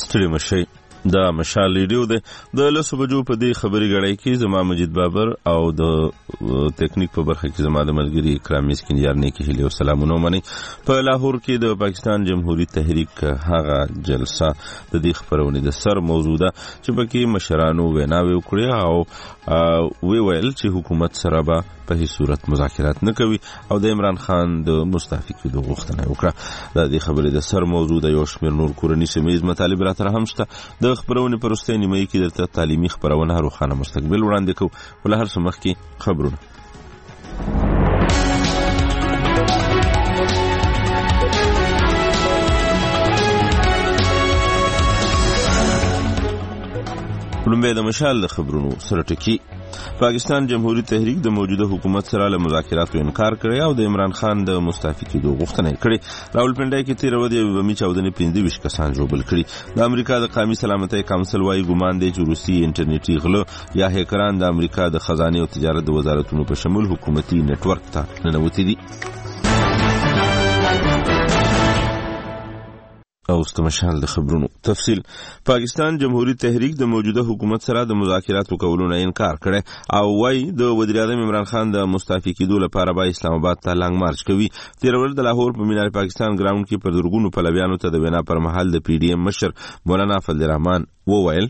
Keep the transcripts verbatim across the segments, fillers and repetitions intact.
ستړي مشئ. دا مشال ریډیو ده. د لسو بجو په دې خبري غړای کې زما مجید بابر او د ټیکنیک په برخه کې زما د ملګری اکرام مسکینیار نه کې هلي سلامونه مني. په لاهور کې د پاکستان جمهوریت تحریک هغه جلسه د دې خبرونه د سر موضوع ده چې پکې مشرانو ویناوي وکړي او وی ویل چې حکومت سره به په هیڅ صورت مذاکرات نه کوي او د عمران خان د مستعفي کېدو غوښتنه وکړه. د دې خبرې د سر موضوع د یو شمېر نور کورني سیمه مطالب را تر هم شته. د خبرونه پر وروستۍ نیمه کې درته تعلیمي خبرونه روښانه مستقبل وړاندې کوو. ول هر څه مخکې خبرونه. لومبه د مشال د خبرونو سره ټکی. پاکستان جمهوریت تحریک د موجوده حکومت سره له مذاکراتو انکار کړی او د عمران خان د مستعفي کېدو غوښتنه کړې. راولپنډۍ کې تیر ورځ یو بمي چاودنې پنځه ویشت کسان ژوبل کړي. د امریکا د قومي سلامتۍ کونسل وايي ګمان دی چې روسي انټرنیټي غله یا هیکران د امریکا د خزانه او تجارت د وزارتونو په شمول حکومتي نت ورک ته ننوتي دي. او استمشال د خبرونو تفصیل. پاکستان جمهوریت تحریک د موجوده حکومت سره د مذاکراتو کولو نه انکار کړي او وايي د وزیر اعظم عمران خان د مستعفي کېدو لپاره به اسلام آباد ته لانګ مارچ کوي. تیر ورځ د لاهور په مینار پاکستان ګراوند کې پر درګونو پلویانو ته د وینا پر مهال د پی ډی ایم مشر مولانا فضل الرحمن وویل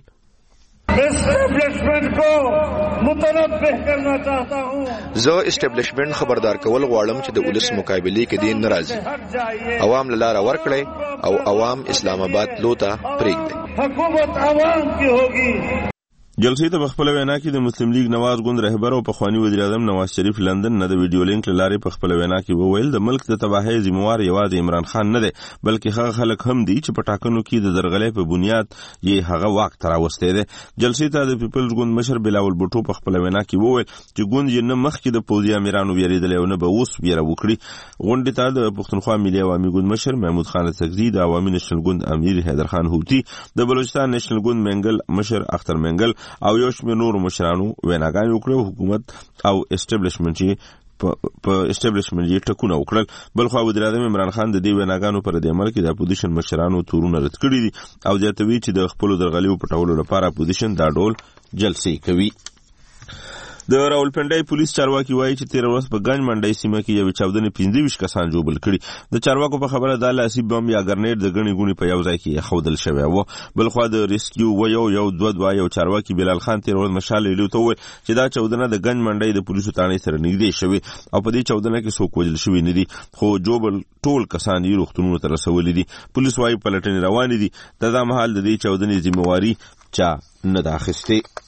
زه اسټابلیشمنت خبردار کول غواړم چې د ولس مقابله کې دین ناراضي عوام لاره ورکړي او عوام اسلام آباد لوته پرېږدي. حکومت عوام کی ہوگی. جلسې ته خپل وینا کې د مسلم لیگ نواز ګوند رهبر او پخوانی وزیر اعظم نواز شریف لندن نه د ویډیو لینک لارې په خپل وینا کې وویل د ملک د تباہي ذمہوار یوازې عمران خان نه دی بلکې هغه خلک هم دي چې په ټاکنو کې د درغلې په بنیاد یې هغه واک تر راوستي دي. جلسې ته د پیپلز ګوند مشر بلاول بوټو په خپل وینا کې وویل چې ګوند یې نه مخکې د پوځي امیرانو ویریدل او نه به اوس ویره وکړي. غونډې ته د پښتونخوا ملي عوامي ګوند مشر محمود خان سکزي د عوامي نېشنل ګوند امیر حیدر خان هوتي د بلوچستان نېشنل ګوند منګل مشر اختر منګل او یو شمېر نور مشرانو ویناګانې وکړې. حکومت او اسټابلیشمنت چې په اسټابلیشمنت یې ټکونه وکړل. بلخوا وزیر اعظم عمران خان د دې ویناګانو پر د عمل کې د اپوزیشن مشرانو تورونه رد کړي دي او زیاتوي چې د خپل درغلیو پټولو لپاره اپوزیشن دا ډول جلسې کوي. د راولپنډۍ پولیس چارواکي وایي چې تیر ورځ په ګنج منډۍ سیمه کې یو چاودنې پنځه ویشت کسان ژوبل کړي. د چارواکو په خبره دا لاسي بم یا ګرنیټ د ګڼې ګوڼې په یو ځای کې ایښودل شوی و. بلخوا د ریسکیو و یو یو دوه دوه یو چارواکي بلال خان تیر ورځ مشال ریډیو ته وویل چې دا چاودنه د ګنج منډۍ د پولیسو تاڼۍ سره نږدې شوې او په دې چاودنه کې څوک وژل شوي نه دي خو جوبل ټول کسان یې روغتونونو ته رسولي دي. پولیس وایي پلټنې روانې دي. د دا مهال د دې چاودنې ذمہواري چا نه ده اخیستې.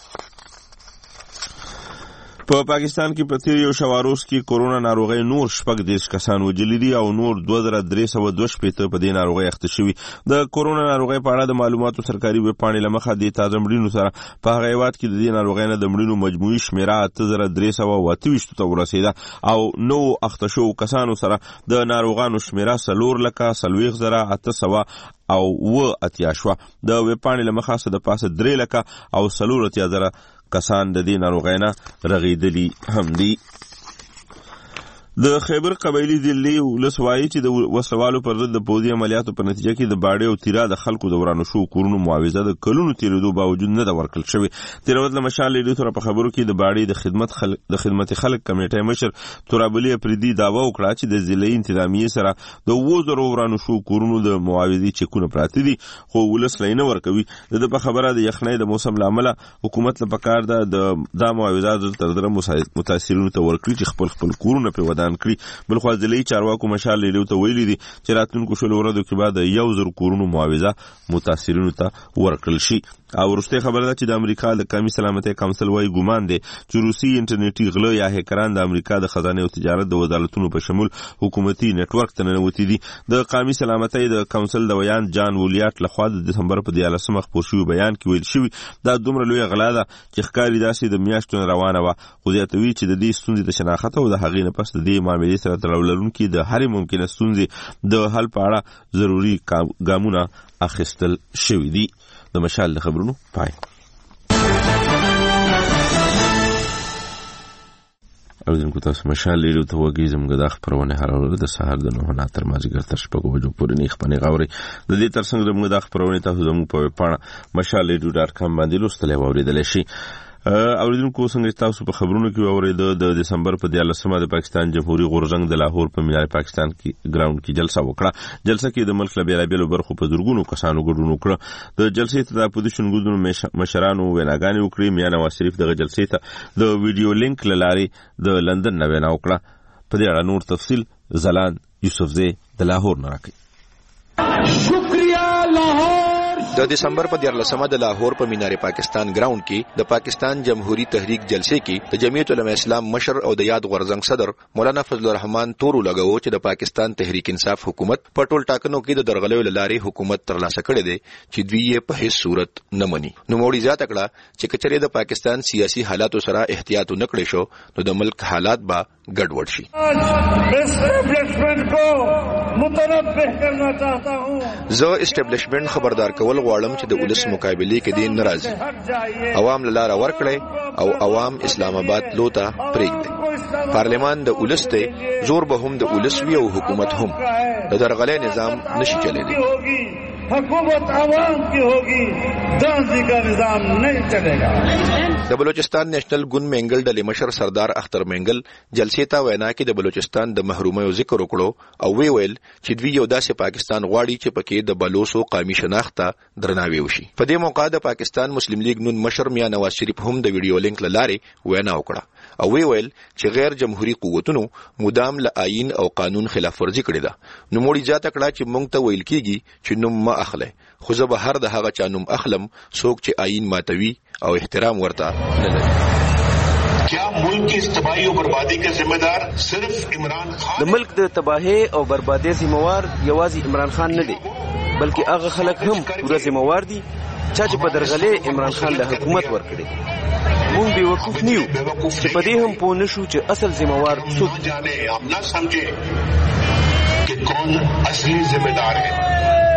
په پاکستان کې په تیر یو شواروز کې کورونا ناروغي نور شپږ دیش کسان وجلی دي او نور دوه زره درې سوه دوه شپېته په دې ناروغي اخته شوي. د کورونا ناروغي په اړه د معلوماتو سرکاري ویب پاڼې له مخه د تازه مړینو سره په هغه هیواد کې د دې ناروغۍ نه د مړینو مجموعي شمیره اته زره درې سوه اته ویشت ته ورسېده او نو اخته شوو کسانو سره د ناروغانو شمیره څلور لکه څلوېښت زره اته سوه او اوه اتیا شوه. د ویب پاڼې له مخه څه د پاسه درې لکه او څلور اتیا زره کسان د دې ناروغۍ نه رغېدلي هم دي. د خیبر قبایلی ضلعي ولس وایي چې د وسلوالو پر ضد د پوځي عملیاتو په نتیجه کې د باډې او تیرا د خلکو د ورانو شوو کورونو معاوضه د کلونو تیرېدو باوجود نه ده ورکړل شوې. تېره ورځ له مشال ریډیو سره په خبرو کې د باډې د خدمت خلک د خدمت خلک کمیټې مشر ترابلي افریدي دعوه وکړه چې د ضلعي انتظامیې سره د اووه زرو ورانو شوو کورونو د معاوضې چکونه پراته دي خو ولس یې نه ورکوي. د ده په خبره د یخنۍ د موسم له امله حکومت له پکار ده د دا معاوضات تر زره متاثرینو ته ورکړي چې خپل خپل کورونه پرې ودان کړي. بلخوا ضلعي چارواکو مشال ریډیو ته ویلي دي چې راتلونکو شلو ورځو کې به د یو زر کورونو معاوضه متاثرینو ته ورکړل شي. او وروستۍ خبره ده چې د امریکا د قومي سلامتۍ کونسل وايي ګمان دی چې روسي انټرنیټي غله یا هیکران د امریکا د خزانه او تجارت د وزارتونو په شمول حکومتي نتورک ته ننوتي دي. د قومي سلامتۍ د کونسل د ویان جان ولیاټ لخوا د دسمبر په دیارلسمه خپور شوي بیان کې ویل شوي دا دومره لویه غلا ده چې ښکاري داسې د میاشتو نه روانه وه. خو زیاتوي چې د دې ستونزې د شناخت او د هغې نه پس د دې معاملې سره تړاو لرونکي د هرې ممکنه ستونزې د حل په اړه ضروري ګامونه اخیستل شوي دي. د مشال د خبرونو پای. اوریدونکو تاسو مشال ریډیو ته وګورئ زموږ د خبرونه هر ورځ د سهار د نهه نه تر مازیګر تر شپږ بجو پورې نه خبرونه غوړي د دې ترڅنګ زموږ د خبرونه تاسو زموږ په پاڼه مشال ریډیو ډاټ کام باندې لوستلی او اوریدل شي. اوریدونکو څنګه تاسو په خبرونو کې اوریدل د دسمبر په دیارلسمه د پاکستان جمهوریت غورځنګ د لاهور په مینار پاکستان کې ګراوند کې جلسه وکړه. جلسه کې د ملک له بیلابیلو برخو په زرګونو کسانو ګډون وکړ. د جلسې ته د اپوزیشن ګوندونو مشرانو ویناګانې وکړې. میاں نواز شریف دغه جلسې ته د ویډیو لینک له لارې د لندن نه وینا وکړه. په دې اړه نور تفصیل زلان یوسفزی د لاهور نه راکړي. شکریہ لاهور. د دسمبر په دیارلسمه د لاهور په مینار پاکستان ګراوند کې د پاکستان جمهوریت تحریک جلسې کې د جمعیت علماء اسلام مشر او د یاد غورځنګ صدر مولانا فضل الرحمن تورو لګاوه چې د پاکستان تحریک انصاف حکومت په ټول ټاکنو کې د درغلیو لارې حکومت ترلاسه کړې ده چې دوی یې په هیڅ صورت نه مني. نو موړي ذات کړه چې کچره د پاکستان سیاسي حالاتو سره احتیاط نکړي شو نو د ملک حالات با ګډوډ شي. زه اسټابلیشمنت خبردار کول غواړم چې د ولس مقابله کې دین ناراضي عوام لاره ورکړي او عوام اسلام آباد لوتا پرېږدي. پارلمان د ولس ته زور به هم د ولس وی او حکومت هم د درغلې نظام نشي چلېدي. حکومت عوام کی ہوگی دانزی کا نظام نہیں چلے گا. د بلوچستان نیشنل ګوند مینګل ډلې مشر سردار اختر مینګل جلسې ته وینا کې د بلوچستان د محرومیو ذکر وکړو او وی ویل چې دوی یو داسې پاکستان غواړي چې پکې د بلوچو قومي شناخت درناوی وشي. په دې موقع د پاکستان مسلم لیگ نون مشر میاں نواز شریف هم د ویډیو لینک لاره وینا وکړه او وی ویل چې غیر جمهوریت قوتونو مدام له آئین او قانون خلاف ورزي کړې ده. نو موړي ځات کړه چې مونږ ته ویل کیږي چې نوم ما اخله خو زه به هر د هغه چا نوم اخلم څوک چې آئین ماتوي او احترام ورته نه لري. کیا ملک کی تباہی اور بربادی کا ذمہ دار صرف عمران خان؟ د ملک د تباہی او بربادی ذمہوار یوازې عمران خان نه دی بلکې هغه خلک هم پوره ذمہوار دي چې په درغلې عمران خان له حکومت ورکړي. مونږ به وقوف نیو چې په دې هم پوه نشو چې اصل ذمہوار څوک جانے آپ نہ سمجھے کہ کون اصلی ذمہ دار ہے.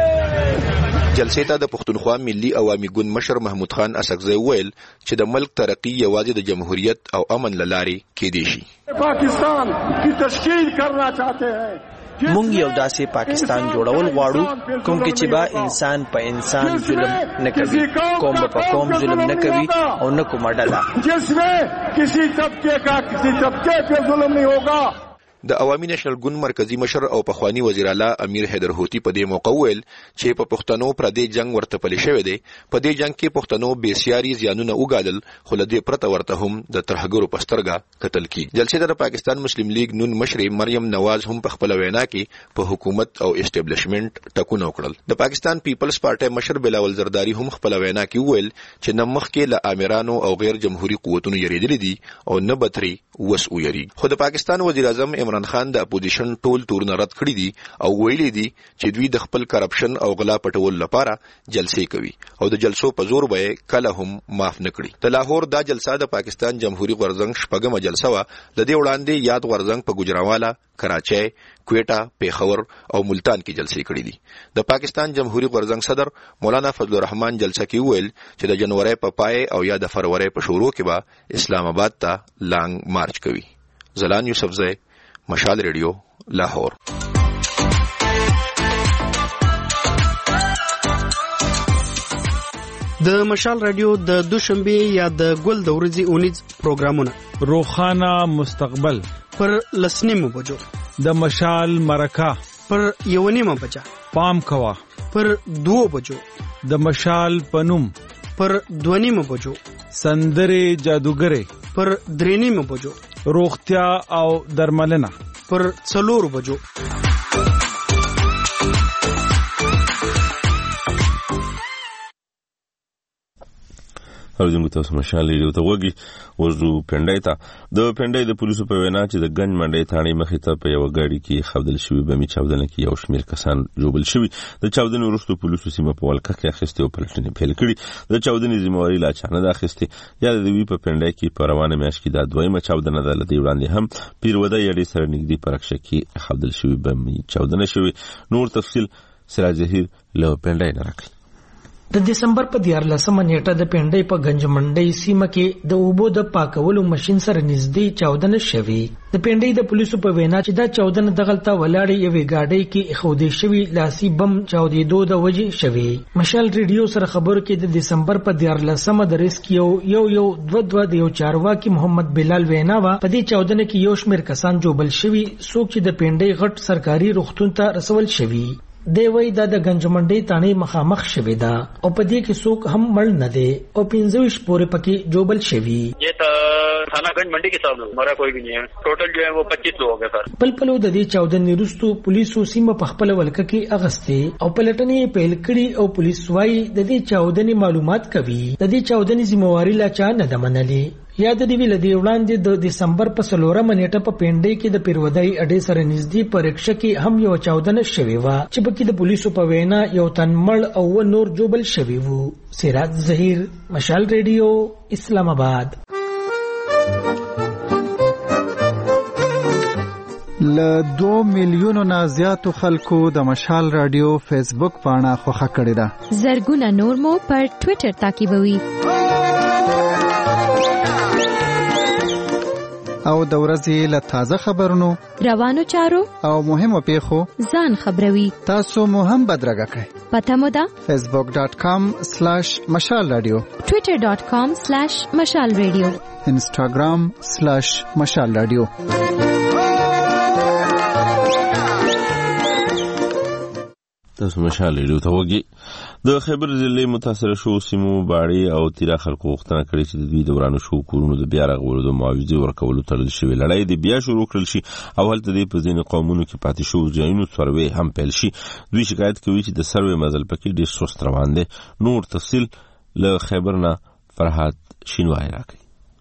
جلسې ته د پښتونخوا ملي عوامي ګوند مشر محمود خان اسقزی ویل چې د ملک ترقی یوازې د جمهوریت او امن لاري کېدی شي. پاکستان کی تشکیل کرنا چاہتے ہیں. مونږ یو داسې پاکستان جوړول غواړو کوم کې چې با انسان په انسان ظلم نه کوي، قوم په قوم ظلم نه کوي او نه کومه ډله جس میں کسی طبقے کا کسی طبقے پہ ظلم نہیں ہوگا. د عوامي نېشنل ګوند مرکزی مشر او پخوانی وزیر اعلی امیر حیدر هوتی په دې موقع ویل چې په پښتنو پر دې جنگ ورته پلي شوی دی. په دې جنگ کې پښتنو بېسیاري زیانونه وګالل خو له دې پرته ورته هم د ترهګرو په سترګه کتل کیږي. جلسې د پاکستان مسلم لیگ نون مشر مریم نواز هم په خپل وینا کې په حکومت او اسټابلیشمنت ټکونه وکړل. د پاکستان پیپلز پارټي مشر بلاول زرداری هم خپل وینا کې ویل چې نه مخکې له امیرانو او غیر جمهوریت قوتونو یریدلي دي او نه بتري وس ویری. خو د پاکستان وزیر اعظم عمران خان د اپوزیشن ټول تورونه رد کړی دي او ویلي دي چې دوی د خپل کرپشن او غلا پټول لپاره جلسې کوي او د جلسو په زور به کله هم معاف نکړي. د لاهور دا جلسه د پاکستان جمهوریت غورځنګ شپږمه جلسه و. د دې وړاندې یاد غورځنګ په ګوجرانوالا، کراچۍ، کویټا، پیښور او ملتان کې جلسې کړې دي. د پاکستان جمهوریت غورځنګ صدر مولانا فضل الرحمن جلسه کې ویل چې د جنوري په پای او یا د فروری په شروع کې به اسلام آباد ته لانګ مارچ کوي. زلان یوسفزی، مشال ریډیو، لاهور. د مشال رادیو د دوشنبه یا د ګل د ورځې اونیز پروګرامونه روخانه مستقبل پر لسنیمو بجو، د مشال مرکه پر یونیمه بجا، پام کوا پر دو بجو، د مشال پنوم پر دونیمه بجو، سندره جادوګره پر درینیمه بجو، روغتیا او درملنه پر څلور بجو. اوریدونکو تاسو مشال ریډیو ته وګورئ. وزو پنډای ته د پنډای د پولیسو په وینا چې د ګنج منډای تاڼې مخې ته په یو غاډي کې خودل شوی بمي چاودنه کې یو شمیر کسان جوړل شوی. د چاودنې وروسته پولیسو سیمه په ولکه کې اخیسته او پلټنې پیل کړې. د چاودنې ذمہواری لا چانه د اخیسته یا د دوی په پنډای کې په روانه میاشت کې د دویمه چاودنه ده. لدی وړاندې هم پیروده یړې سره نږدې پرکشه کې خودل شوی بمي چاودنه شوی. نور تفصیل سراج ظهیر له پنډای نه راکړي. د دسمبر په دیارلسمه نیټه د پنډۍ په گنج منډۍ سیمه کې د اوبو د پاکولو ماشين سره نږدې چاودنه شوې. د پنډۍ د پولیسو په وینا چې دا چاودنه دغلته ولاړې یوې ګاډۍ کې اخودې شوی لاسي بم چاودېدو د وجې شوې. مشال ریډیو سره خبرو کې د دسمبر په دیارلسمه د ریسکیو یو یو دو دو د یو چارواکي محمد بلال وینا وا په دې چاودنه کې یو شمېر کسان جوبل شوي څوک چې د پنډۍ غټ سرکاري روغتون ته رسول شوي. دی وای دا د گنج منډۍ تانې مخامخ شوې ده او په دې کې څوک هم مړ نه دی او پنځه ویشت پورې پکې جوبل شوي. یہ تھانہ گنج منڈی کے سامنے مرا کوئی بھی نہیں ہے. ٹوٹل جو ہے وہ پچیس لوگ ہیں سر. بل پلو د دې چاودنې وروسته پولیسو سیمه په خپل ولکه کې اغستې او پلټنې پیل کړي او پولیس وايي د دې چاودنې معلومات کوي. د دې چاودنې ذمہواری لا چا نه ده منلې. یاد دی ویل دی وړاندې د دسمبر په څلورمه نیټه په پنډۍ کې د پیرودای اډې سره نږدې په رکشه کې هم یو چاودنه شوې وه چې پکې د پولیسو په وینا یو تن مړ او نور جوبل شوي وو. سراج ظهیر، مشال ریډیو، اسلام آباد. له دو میلیونو نه زیاتو خلکو د مشال رادیو فیسبوک پاڼه خوښه کړې ده. زرګونه نور مو پر ټوئیټر تعقیبوي او د ورځې له تازه خبرونو، روانو چارو او مهمو پیښو ځان خبروي. تاسو مو هم بدرګه کړئ. پته مو ده فیسبوک ډاٹ کام سلیش مشال رادیو، ټوئیټر ډاٹ کام سلیش مشال رادیو، انسټاګرام سلیش مشال رادیو. تاسو مشال ریډیو ته وګورئ. د خیبر ضلع متاثره شو سیمو باړې او تیرا خلکو غوښتنه کړې چې د دوی دورانو شو کورونو د بیا رغولو د معاوضې ورکولو تړل شوې لړۍ د بیا شروع کړل شي او هلته د په ځینې قومونو کې پاتې شو ځایونو سروې هم پیل شي. دوی شکایت کوي چې د سروې مزل پکې ډېر سست روان دی. نور تفصیل له خیبر نه فرحات شینوای راکړي.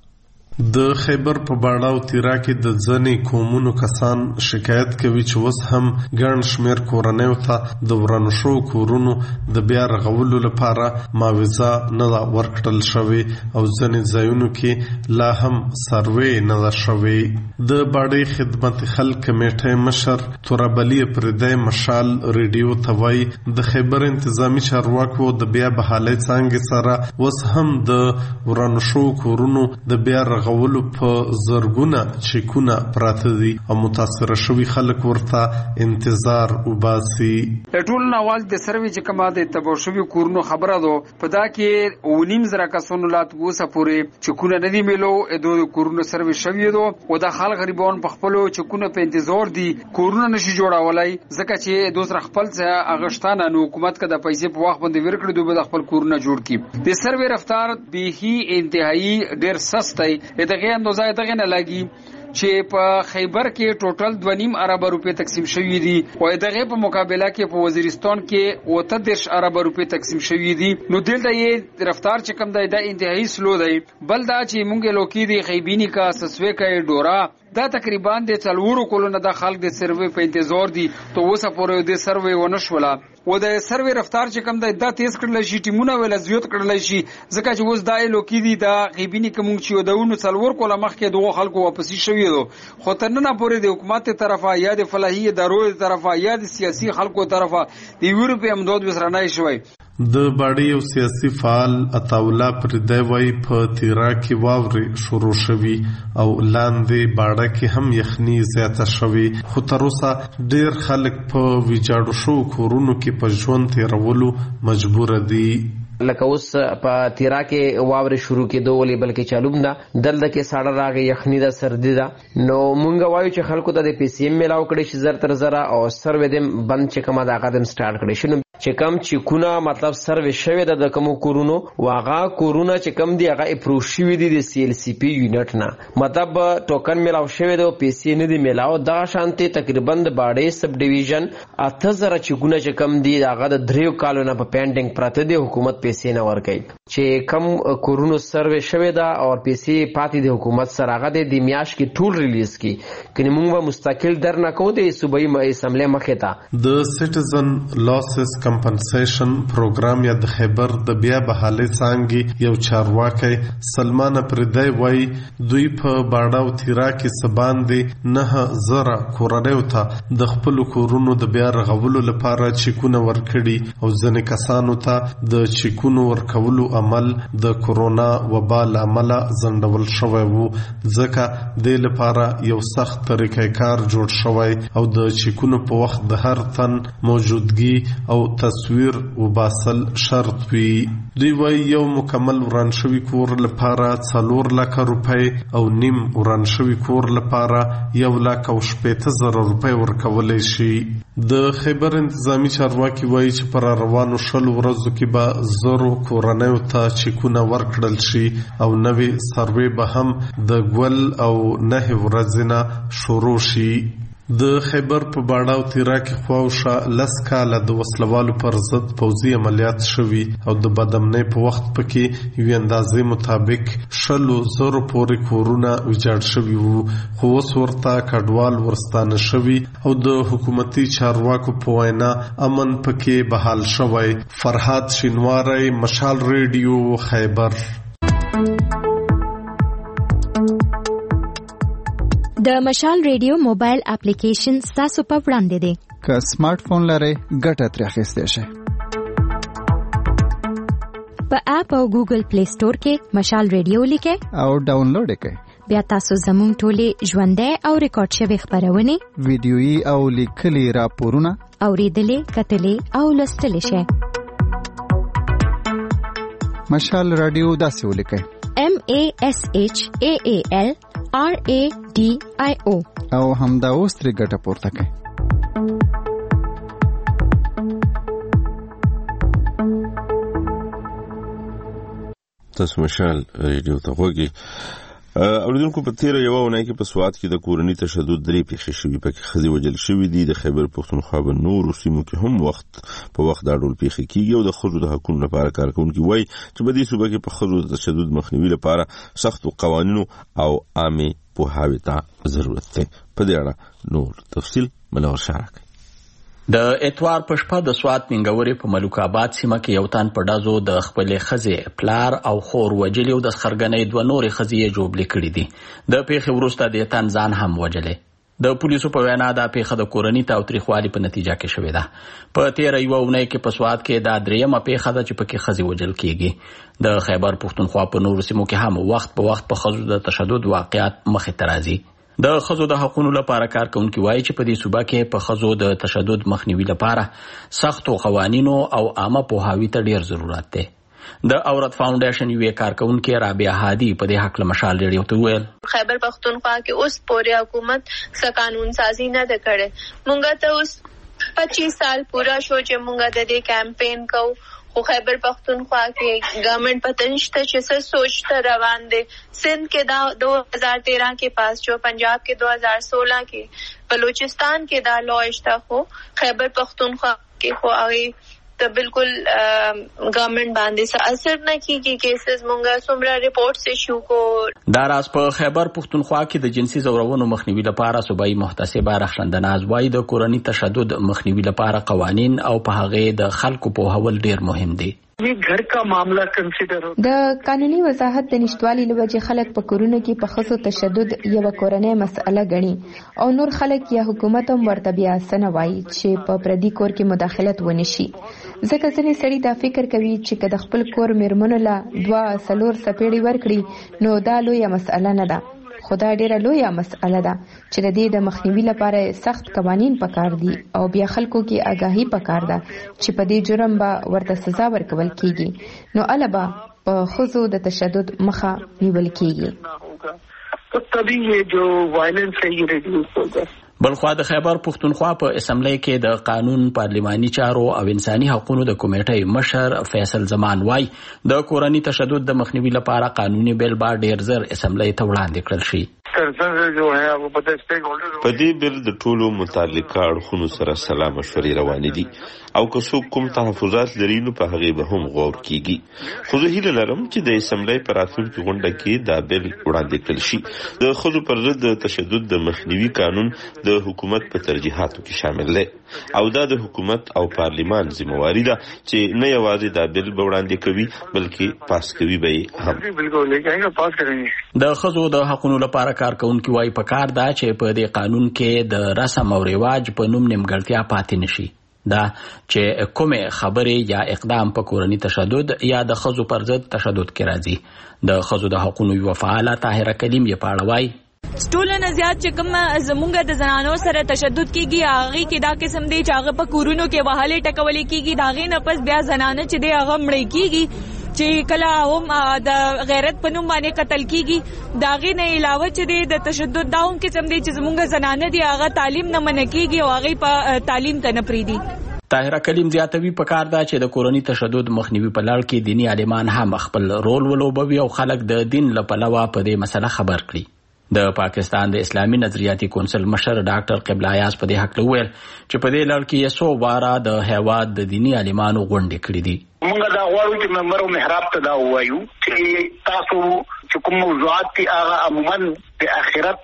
د خیبر په باړه او تیرا کې د ځنې قومونو کسان شکایت کوي چې اوس هم ګڼ شمېر کورنیو ته د ورانو شوو کورونو د بیا رغولو لپاره معاوضه نه ده ورکړل شوې او ځینې ځایونو کې لا هم سروې نه ده شوې. د باړې خدمت خلک کمیټې مشر تورابلي پردی مشال ریډیو ته وایي د خیبر انتظامی چارواکو د بیا بحالۍ څانګې سره اوس هم د ورانو شوو کورونو د بیا غولو په زرګونه چیکونه پراته دي او متاثر شوي خلک ورته انتظار وباسي. ټول نوال د سروي چې کومه د تبو شوي کورونو خبره ده په دا کې ونیم زره کسانو لا توسه پورې چیکونه ندي ملو د کورونو سروي شوي دي او د خلک غریبان په خپل چیکونه په انتظار دي کورونه نشي جوړولای ځکه چې دوسر خپل څه اغشتانه نو حکومت کده پیسې په وخت باندې ورکړي دوی به خپل کورونه جوړ کړي. د سروي رفتار به انتهایی ډیر سست دی. دغه اندازه دغه نه لګي چې په خیبر کې ټوټل دوه نیم ارب روپے تقسیم شوي دي او دغه په مقابله کې په وزیرستان کې اوته دیرش ارب روپے تقسیم شوي دي. نو دلته یې رفتار چې کم دی د انتهایی سلو دی. بل دا چې مونږه لوکی دی خیبینی کا سسوي کا ډورا دا تقریبا د څلورو کولونو د خلک د سروي په انتظار دي ته اوسه پورې د سروي ونشوله و د سروي رفتار چې کم دی دا تیز کړل شي ټیمونه ولا زیات کړل شي ځکه چې اوس دای لوکی دی دا غیبینی کوم چې دونه څلور کوله مخکې دوه خلکو واپسی شوی دي خو ترنه پورې د حکومت طرفه یا د فلاحي ادارو طرفه یا د سیاسي خلکو طرفه د یورپی امداد وسرنای شوی. د باړې یو سیاسي فعال عطاوالله پردی وایي په تیرا کې واورې شروع شوي او لاندې باړه کې هم یخني زیاته شوي خو تر اوسه ډېر خلک په ویجاړو شوو کورونو کې په ژوند تېرولو مجبوره دي. لکه اوس په تیرا کې واورې شروع کېدو ولې بلکې چالوم ده دلته کې ساړه راغی یخني ده سردي ده نو مونږ وایو چې خلکو ته د پیسې میلاو کړي شي زر تر زره او سروې دم بند چې کومه د هغه دم سټارټ کړي شي چې کم چې کونه مطلب سروې شوی ده د کوم کورونو واغه کورونه چې کم دی هغه اپروو شوی دي د سی ال سی پی یونټ نه مطلب ټوکن میلاو شوی ده پیسې نه دی میلاو دا شانتي تقریبا د باړې سب ډیویژن اته زره چې کونه چې کم دی هغه د دریو کالو نه په پینډینګ پراته دی حکومت پیسې نه ورکړي چې کم کورونو سروې شوی ده او پیسې پاتې د حکومت سره هغه د میاش کې ټول ریلیز کی کني موږ مستقل در نه کوو د صوبایي اسمبلی مخه ته. د سټیزن لاسز کمپنسیشن پروګرام یا د خیبر د بیا بحالي څانګې یو چارواکي سلمان پردی وای دوی په باډاو تیرا کې سباندې نه زره کورنیو ته د خپل کورونو د بیا رغولو لپاره چیکونه ورکړي او ځنې کسانو ته د چیکونو ورکولو عمل د کورونا وبا لامل زندول شوی وو ځکه د لپاره یو سخت طریقې کار جوړ شوی او د چیکونو په وخت د هر تن موجودګي او تصویر وباسل شرط وي. دوی وایي یو مکمل وران شوی کور لپاره څلور لکه روپۍ او نیم وران شوی کور لپاره یو لک او شپېته زره روپۍ ورکولی شي. د خیبر انتظامی چارواکي وایي چې پر روانو شلو ورځو کې به زرو کورنیو ته چیکونه ورکړل شي او نوې سروې به هم د ګول او نه ورځې نه شروع شي. د خیبر په باډاو تیرا کې خواوشا لس کاله د وسلوالو پر ضد پوځي عملیات شوي او د بدامنۍ په وخت پکې یوې اندازې مطابق شلو زرو پورې کورونه ویجاړ شوي وو خو اوس ورته کډوال ورستانه شوي او د حکومتي چارواکو په وینا امن پکې بحال شوی. فرهاد شینواری، مشال ریډیو، خیبر. د مشال ریډیو موبایل اپلیکیشن ستاسو په وړاندې دی. که سمارټ فون لرئ ګټه ترې اخیستی شئ. په اپ او ګوګل پلی سٹور کې مشال ریډیو لیکئ او ډاونلوډ یې کړئ. بیا تاسو زموږ ټولې ژوندۍ او ریکارډ شوې خپرونې، ویډیويي او لیکلي راپورونه اورېدلې، کتلې او لوستلی شئ. مشال رادیو داسې ولیکئ: M A S H A A L R A D I O او همدا اوس ترې ګټه پورته کړئ. تاسو مشال ریډیو ته غوږی. اوریدونکو په تیره یوه اونۍ کې په سوات کې د کورني تشدد درې پیښې شوي، پکې ښځې وژل شوي دي. د خیبر پښتونخوا په نورو سیمو کې هم وخت په وخت دا ډول پیښې کیږي او د ښځو د حقونو لپاره کارکوونکي وایي چې په دې صوبه کې په ښځو د تشدد مخنیوي لپاره سختو قوانینو او عامې پوهاوي ته ضرورت دی. په دې اړه نور تفصیل منور شاه راکوي. د اتوار په شپه د سوات منګورې په ملوک آباد سیمه کې یو تن په ډازو د خپلې ښځې پلار او خور وجلي او د خرګنۍ دوه نورې ښځې یې جوبلې کړي دي. د پیښې وروسته د تن ځان هم وجلی. د پولیسو په وینا دا پیښه د کورني تاوتریخوالي په نتیجه کې شوې ده. په تیره یوه اونۍ کې په سوات کې دا درېیمه پیښه ده چې پکې ښځې وژل کیږي. د خیبر پښتونخوا په نورو سیمو کې هم وخت په وخت په ښځو د تشدد واقعات مخې ته راځي. د ښځو د حقونو لپاره کارکوونکي وایي چې په دې صوبه کې په ښځو د تشدد مخنیوي لپاره سختو قوانینو او عامه پوهاوي ته ډیر ضرورت دی. د اورت فاونډیشن یوې کارکوونکي رابعه هادي په دې حق له مشال ریډیو ته وویل: خیبر پښتونخوا کې اوس پورې حکومت څه قانون سازي نه ده کړې. مونږ ته اوس پچیس سال پورا شو چې مونږ د دې کمپین کوو، خو خیبر پختونخوا کې گورنمنٹ پتہ نشته چې څه سوچ روان دي. سندھ کې دا دو ہزار تیرہ کے پاس جو، پنجاب کے دو ہزار سولہ کے، بلوچستان کے دا لو اشتا خو، خیبر پختونخوا کے خو آگئی تو بالکل گورنمنٹ باندې څه اثر نه کیږي. کیسز مونږه څومره ریپورټس ایشو کو. دا راز په خیبر پختونخوا کې د جنسي زورونو مخنیوي لپاره صوبایي محتسبه رخشنده ناز وایي د کورني تشدد مخنیوي لپاره قوانین او په هغه د خلکو پوهول ډیر مهم دي. घर का मामला کنسیډر د قانوني وضاحت د نشټوالي لوجه خلک په کورونو کې په خصو تشدد یو کورنۍ مسأله غني او نور خلک یا حکومت هم ورته بیا سنوي چې په پردي کور کې مداخلت ونشي. ځکه ځینې سړي دا فکر کوي چې کله خپل کور میرمنو لا دوا سلور سپېړي ورکړي نو دا لویه مسأله نه ده. خدا ډیره لویه مسأله ده چې د دې د مخنیوي لپاره سخت قوانین پکار دي او بیا خلکو کې آگاهی پکار ده چې په دې جرم به ورته سزا ورکول کیږي، نو البا په خزو د تشدد مخه نیول کیږي. تو تبھی یہ جو وائلنس ہے یہ ریڈیوس ہوگا. بلخوا د خیبر پختونخوا په اسمبلی کې د قانون پارلیماني چارو او انساني حقوقو د کمیټې مشر فیصل زمان وای د کورني تشدد د مخنیوي لپاره قانوني بیل با ډیر زر اسمبلی ته وړاندې کړل شي. सेंसर से जो है वो पता स्टेक होल्डर په دې بل د ټولو متعلقه اړخونو سره سلا مشورې روانې دي او که څوک کوم تحفظات لري نو په هغې به هم غور کیږي. خو زه هیله لرم چې د اسمبلۍ په راتلونکې غونډه کې دا بل وړاندې کړل شي. د ښځو پر ضد د تشدد د مخنیوي قانون د حکومت په ترجیحاتو کې شامل دی او دا د حکومت او پارلیمان ذمہواری ده چې نه یوازې دا بل به وړاندې کوي بلکې پاس کوي به یې هم. بالکل لیکن پاس کړي. د ښځو د حقونو لپاره کارکونکي وايي پکار ده چې په دې قانون کې د رسم او رواج په نوم نیمګړتیا پاتې نشي. دا چې کومه خبرې یا اقدام په کورنی تشدد یا د ښځو پر ضد تشدد کې راځي. د ښځو د حقونو یو فعاله طاهره کلیم یې پاړه وايي ټولنه زیات چې کوم زمونږ د زنانو سره تشدد کیږي هغه کې دا قسم دی چې هغه په کورونو کې وهلې ټکولې کیږي داغې نه پس بیا زنانه چې دی هغه مړې کیږي چې کله هم د غیرت په نوم باندې قتل کیږي. داغې نه علاوه چې دی د تشدد دا هم قسم دی چې زمونږ زنانه دی هغه تعلیم نه منع کیږي او هغه په تعلیم ته نه پریږدي. طاهره کلیم زیاتوي پکار ده چې د کورنی تشدد مخنیوي په لړ کې دینی عالمان هم خپل رول ولوبوي او خلک د دین له پلوه په دې مسله خبر کړي. د پاکستان د اسلامي نظریاتي کونسل مشر ډاکټر قبله ایاز په دې حق وویل چې په دې لړ کې یې څو واره د هیواد د دینی عالمانو غونډې کړې دي. موږ دا غواړو چې ممبر او محراب ته دا ووایو چې تاسو چې کوم موضوعات دي هغه عموما د آخرت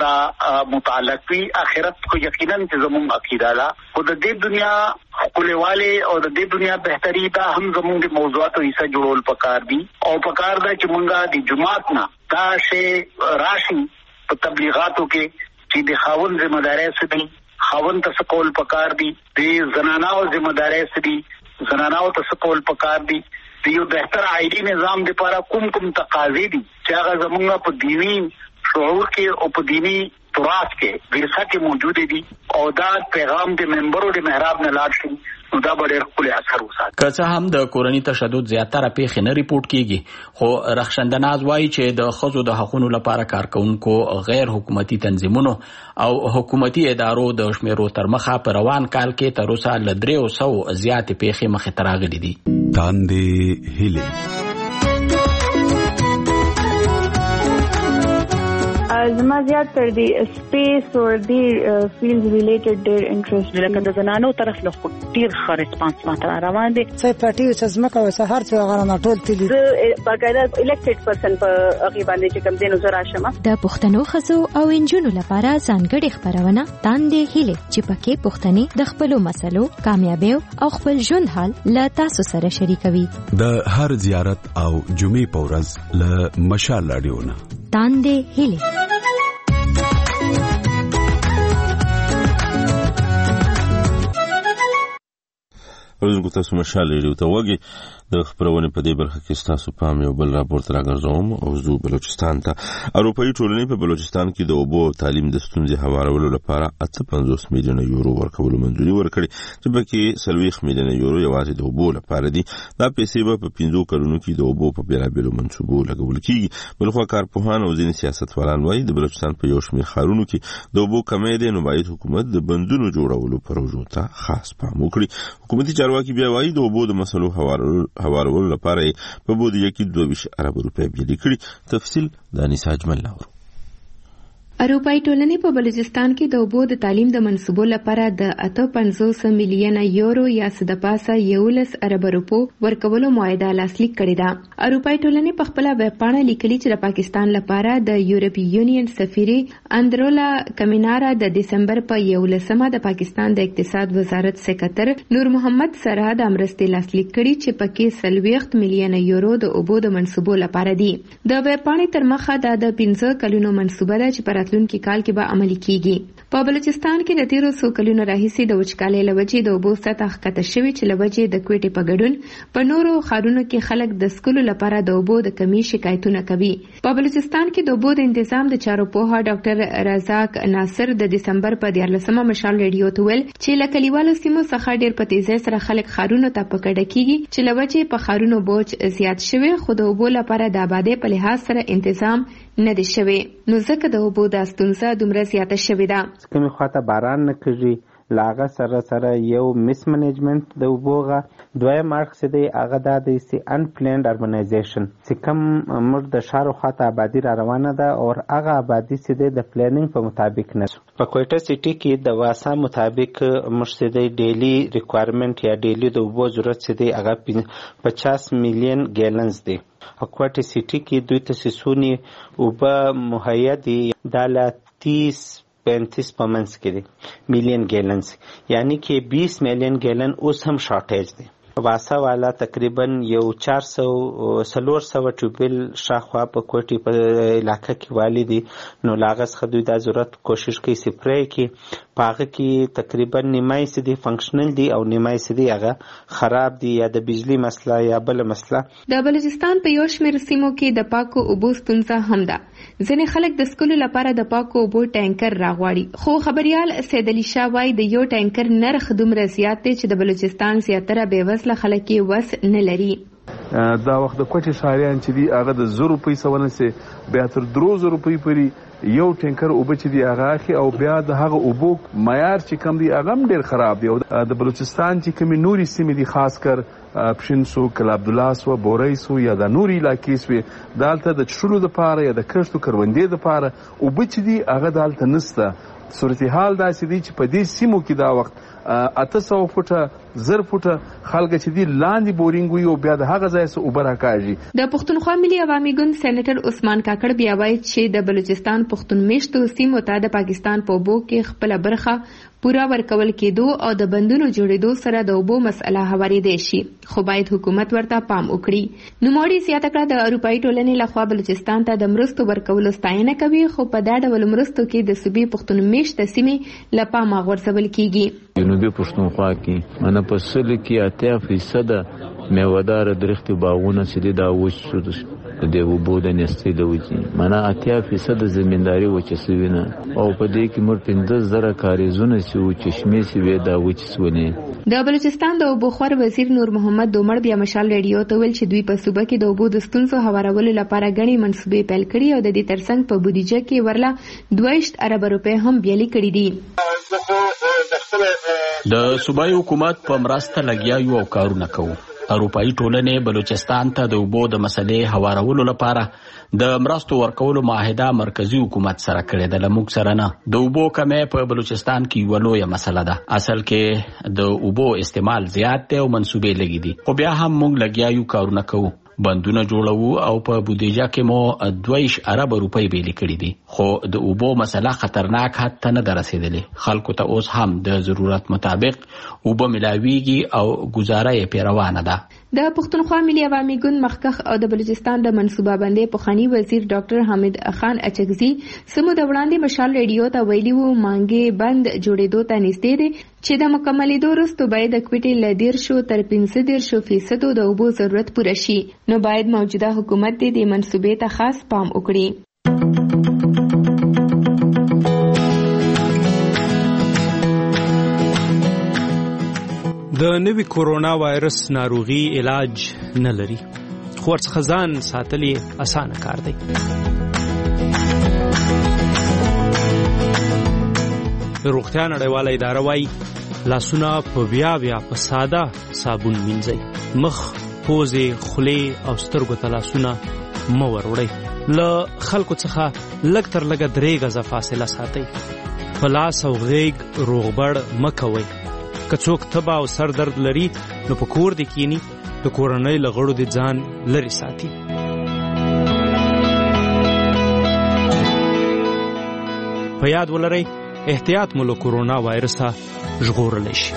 سره متعلق وي. آخرت خو یقینا چې زموږ عقیده ده خو د دې دنیا ښکلواله او د دې دنیا بهتري دا هم زموږ د موضوعاتو حصہ جوړول پکار دي او پکار ده چې موږ د جماعت نه دا شی راشي په تبلیغاتو کې چې د خاوند ذمہ داري سدي خاوند ته سکول پکار دي د زنانو ذمہ داري سدي زنانو ته سکول پکار دي د یو بهتر عائلی نظام لپاره کوم کوم تقاضې دي چې هغه زموږ په دینی شعور کې او په دینی تراث کې ورثه کې موجود دي او دا پیغام د ممبرو د محراب نه لاړ شي نو دا به ډېر ښکلی اثر وساتي. که څه هم د کورني تشدد زیاتره پیښې نه ریپورټ کیږي خو رخشندناز وایي چې د ښځو د حقونو لپاره کارکونکو غیر حکومتي تنظیمونو او حکومتي ادارو د شمیرو تر مخه په روان کال کې تر اوسه له دریو سوو زیاتې پیښې مخې ته راغلي دي. تاندې هیلې زما زیات تر دی سپیس او دی فیلډ ریلیټډ ډیر انټرست لکه د زنانو طرف له ډیر ښه ریسپانس ماته روان دي. څه پټي چې زمکه او سهار څو غره نه ټول تللی باقاعده الیکټډ پرسن په هغه باندې چې کوم دینو زرا شمه د پښتنو ښځو او انجونو لپاره ځانګړي خبرونه تاندې هیله چې پکې پښتني د خپلو مسلو کامیابی او خپل ژوند حال له تاسو سره شریکوي. د هر زیارت او جمعې په ورځ له مشال رادیو نه تاندې هیله. ورزګو تاسو مشال لري ته وګي د خبرونه په دې برخه کې تاسو پام یو بل راپورټ راګرځوم او زو بلوچستان ته. اروپאי ټولنې په بلوچستان کې د اوبو تعلیم د ستونزې هوارولو لپاره اته پنځوس میلیونه یورو ورکولو منځوري ورکړي چې پکې سلويخ میلیونه یورو یوازې د اوبو لپاره دي. دا پیسې به په پنځو کلونو کې د اوبو په بیلابیلو منصوبو لګول کیږي. بلخو کارپوهان او ځینې سیاستوالان وایي د بلوچستان په یو شمېر ښارونو کې د اوبو کمی دی نو باید حکومت د بندونو جوړولو پروژو ته خاص پام وکړي. حکومتي چارواکي بیا وایي د اوبو د مسلو هوارولو لپاره په بودیجه کې دوه ویشت ارب روپۍ بیل کړي. تفصیل د انیسا اجمل نور. اروپאי ټولنې په بلوچستان کې د اوبو د تعلیم د منصوبو لپاره د اته پنځوس میلیونه یورو یا څه د پاسه یولس ارب روپو ورکولو معاهده لاسلیک کړې ده. اروپאי ټولنې په خپل ویب پاڼه لیکلي چې د پاکستان لپاره د یورپی یونین سفیر اندرولا کمینارا د دسمبر په یولسمه د پاکستان د اقتصاد وزارت سکرټر نور محمد سره د امرستې لاسلیک کړي چې پکې سلويخت میلیونه یورو د اوبو د منصوبو لپاره دي. د ویب پاڼې تر مخه د پنځه کلونو منصوبه ده چې راتلونکي کال کې به عملي کیږي. په بلوچستان کې د تیرو څو کلونو راهیسې د وچکالۍ له وجې د اوبو سطح ښکته شوې چې له وجې د کوټې په ګډون په نورو ښارونو کې خلک د څښلو لپاره د اوبو د کمۍ شکایتونه کوي. په بلوچستان کې د اوبو د تنظیم د چارو پوهه ډاکټر رزاق ناصر د دسمبر په دیارلسمه مشال ریډیو ته ویل چې له کلیوالو سیمو څخه ډېر په تیزۍ سره خلک ښارونو ته په کډه کیږي چې له وجې په ښارونو بوج زیات شوی خو د اوبو لپاره د آبادۍ په لحاظ سره تنظیم نه دی شوی. نو ځکه د اوبو د ستونزه دومره زیاته شوې ده. کومې خواته باران نه کېږي لاغه سره سره یو مس منیجمنت د وبوغه دویم اړخ چې دی هغه دا دی چې ان پلانډ اربنایزیشن چې کوم موږ د ښارو خواته آبادي را روانه ده او هغه آبادي چې دی د پلانینګ په مطابق نه په کوټه سیټي کې د واسا مطابق موږ چې دی ډیلی ریکوایرمنت یا ډیلی د وبو ضرورت چې دی هغه پچاس میلیون ګیلنز دی. کوټه سیټي کې دوی ته سونی اوبه مهیا دي دا له تیس پینتیس په منځ کې دی میلیون ګیلنز یعنی کې بیس میلیون ګیلن اوس هم شارټیج دی. واسا والا تقریبا یو چار سو سلور سو ټیوبل شاخوا په کوټي په علاقه کې والی دي نو لاغس خدوی دا ضرورت کوشش کوي سپری کې پاغه کې تقریبا نیمای سي دي فنکشنل دي او نیمای سي دي هغه خراب دي یا د بجلی مسله یا بل مسله. د بلوچستان په یو شمېر سیمو کې د پاکو اوبو ستونزه هم ده. ځینې خلک د سکولو لپاره د پاکو اوبو ټانکر راغواړي خو خبريال سید علي شاه وايي د یو ټانکر نرخ دومره زیات دی چې د بلوچستان زیاتره بېوزله خلک یې وس نه لري. دا وخت د کوټې ښاریان چې دي هغه د زر روپۍ څخه ونسي بیا تر درو زر روپۍ پورې یو ټینکر اوبه چې دي هغه اخلي او بیا د هغه اوبو معیار چې کم دي هغه هم ډېر خراب دی. او د بلوچستان چې کومې نورې سیمې دي خاص کر پښین سو کل عبدالله سو بورۍ سو یا د نورې علاقې سوې دالته د چښلو دپاره یا د کښتو کروندې دپاره اوبه چې دي هغه دالته نسته. صورتحال داسې دی چې په دې سیمو کې دا وخت اته سوه فوټه زر فوټه خلک چې دي لاندې بورینګ وي او بیا د هغه ځای څخه اوبه راکاږي. د پښتونخوا ملي عوامي ګوند سېنیټر عثمان کاکړ بیا وایي چې د بلوچستان پښتون میشتو سیمو ته د پاکستان په اوبو کې خپله برخه پورا ورکول کېدو او د بندونو جوړېدو سره د اوبو مسئله هوارېدی شي خو باید حکومت ورته پام وکړي. نوموړي زیاته کړه د اروپایي ټولنې لخوا بلوچستان ته د مرستو ورکولو ستاینه کوي خو په دا ډول مرستو کې د صوبې پښتون میشته سیمې له پامه غورځول کېږي. جنوبي پښتونخوا کې منه په سل کې اتیا فیصده میوهدار درختي باغونه چې دي دا وچ شو د اوبو د نستۍ له وجې منه اتیا فیصده زمینداري وچه سوي نه او په دې کې موږ پنځه زره کاریزونه چې وو چشمې سوي دا وچ سونې. د بلوچستان د اوبو خور وزیر نور محمد دومړ بیا مشال ریډیو ته ویل چې دوی په صوبه کې د اوبو د ستونزو هوارولو لپاره غني منصوبې پیل کړي او د دې ترڅنګ په بودیجه کې ورله دویشت ارب روپۍ هم بیالي کړي دي. د صوبایي حکومت په مرسته لګیا یو او کارونه کوو. اروپایي ټولنې بلوچستان ته د اوبو د مسلې هوارولو لپاره د مرستو ورکولو معاهده مرکزی حکومت سره کړې ده. له موږ سره نه. د اوبو کمی په بلوچستان کې یوه لویه مسله ده. اصل کې د اوبو استعمال زیات دی او منصوبې لږې دي خو بیا هم موږ لګیا یو کارونه کوو. بندونه جوړوو او په بودیجه کې مو دویش ارب روپۍ بیلې کړي دي خو د اوبو مسله خطرناک حد ته نه ده رسېدلې. خلکو ته اوس هم د ضرورت مطابق اوبه ملاویږي او ګزاره یې پرې روانه ده. د پښتونخوا ملي عوامي ګوند مخکښ او د بلوچستان د منصوبه بندۍ پخواني وزیر ډاکټر حامد خان اچکزي سمو د وړاندې مشال ریډیو ته ویلي وو مانګې بند جوړېدو ته نږدې دی چې د مکملېدو وروسته باید د کوټې له دیرشو تر پنځه دیرشو فیصدو د اوبو ضرورت پوره شي نو باید موجوده حکومت دې د منصوبې ته خاص پام وکړي. د نوي کورونا وایرس ناروغي علاج نه لري خو ورڅخه ځان ساتل یې اسانه کار دی. د روغتیا نړیواله اداره وایي لاسونه په بیا بیا په ساده صابون مینځئ. مخ، پوزې، خولې او سترګو ته لاسونه مه وروړئ. له خلکو څخه لږ تر لږه درې غزه فاصله ساتئ. په لاس او غېږ روغبړ مه کوئ. که څوک تبه او سر درد لري نو په کور دې کینی د کورنۍ له غړو دې ځان لرې ساتي. په یاد ولرئ احتیاط مو له کورونا وایرسه ژغورلی شي.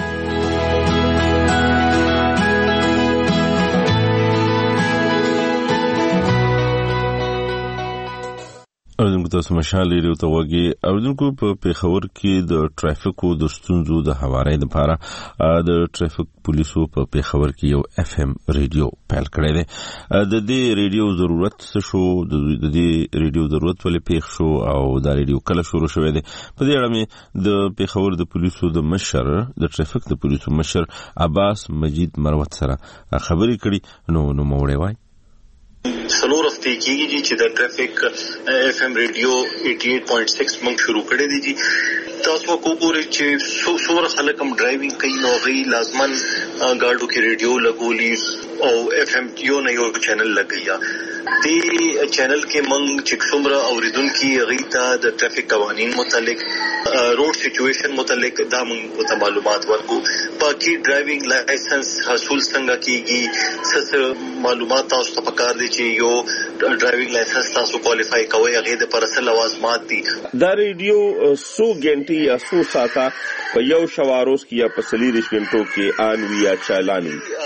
اوریدونکو تاسو مشال ریډیو ته وګورئ. اوریدونکو په پیښور کې د ټرافیکو د ستونزو د هوارۍ لپاره د ټرافیک پولیسو په پیښور کې یو اف ام ریډیو پیل کړی دی. د دې ریډیو ضرورت څه شو، د دې ریډیو ضرورت ولې پیښ شو او دا ریډیو کله شروع شوی دی؟ په دې اړه مې د پیښور د پولیسو د مشر د ټرافیک د پولیسو مشر عباس مجید مروت سره خبرې کړي. نو نو موړی وای څلور هفته کېږي چې د ټریفک اف ام ریډیو اٹھاسی پوائنٹ سکس موږ شروع کړی دی. تاسو وګورئ چې څومره خلک هم ډرایوینګ کوي نو هغوی لازمن ګاډو کې ریډیو لګولي او اف ام یو نه یو چینل لګوي. دې چینل کې موږ چې څومره اوریدونکي هغوی ته د ټریفک قوانین متعلق روډ سچویشن متعلق دا موږ ته معلومات ورکو. باقي ډرایوینګ لایسنس حاصل څنګه کیږي څه معلومات تاسو ته پکار دي چې یو ډرایوینګ لایسنس تاسو کوالیفای کوئ هغه د پرسل لوازمات دي. دا ریډیو سو غنټي یا سو ساته په یو شواروس کې یا په سلیریش غنټو کې آن وی یا چالان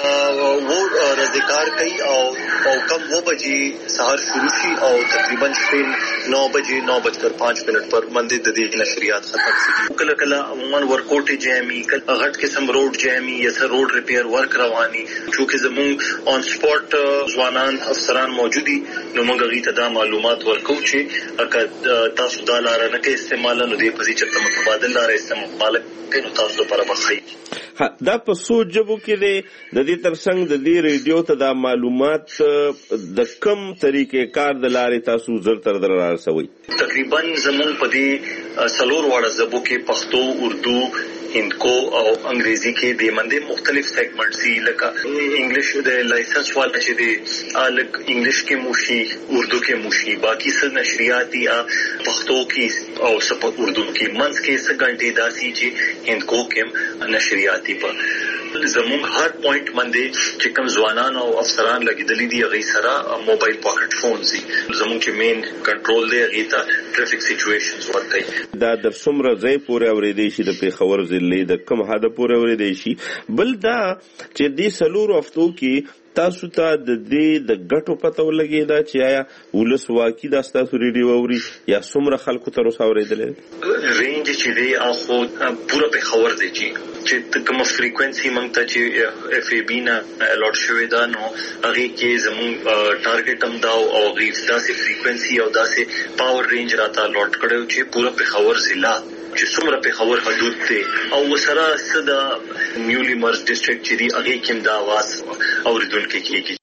وو رضاکار کوي او او کم وہ بجے سحر شروع شي او تقریبا شپې نو بجے نو بج کر پانچ منٹ پر مندر د دې نشریات ختم شي. کله کله عموما ورکوټ جامي کله غټ قسم روډ جامي یا سر روډ ریپیر ورک رواني چې زموږ اون سپاٹ ځوانان افسران موجودي نو موږ غي ته دا معلومات ورکو چې اګه تاسو دا لار نه کې استعمال نه دی پزې چې متبادل لار استعمال کوي نو تاسو لپاره بخي. دا په څو ژبو کې دی د دې ترڅنګ د دې ریډیو ته دا معلومات د کم طریقې کار د لارې تاسو زر تر در راسوي؟ تقریبا زموږ په دې څلور واړه ژبو کې پښتو، اردو، هندکو او انګریزي کې د منده مختلف سیګمنټ سي لکه انګلیش د لایسنس والا چې دی الګ انګلیش کې موشي، اردو کې موشي، باقي څه نشریات دي پښتو کې او څه اردو کې منځ کې څه غنټې داسي چې هندکو کې نشریات دي. په زموږ هر پوینټ باندې چې کوم ځوانان او افسران لګیدلې دي هغه سره موبایل پاکټ فون سي زموږ چې مین کنټرول دی هغه ته ټریفیک سچویشنز ورکوي. دا د څومره ځای پورې اورېدې شي د پیښور ضلع د کوم حد پورې اورېدې شي. بل دا چې دې سلور هفتو کې تاسو ته د دې د ګټو پته ولګي دا چې آیا ولس واقعي دا ستاسو ریډیو اوري یا څومره خلکو تر اوسه اورېدلې؟ رینج چې دی هغه پوره پیښور دی چې چې کوم فریکوئنسي مونږ ته چې اف ای بی نه الاټ شوې ده نو هغه کې زموږ ټارګټ هم دا او غي داسې فریکوئنسي او داسې پاور رینج راته الاټ کړو چې پوره پیښور ضلع چې څومره پیښور حدود ته او وسره صدا نیولی مرز ډیسټریکټ چې دی هغه کې دا आवाज اوریدونکو کېږي.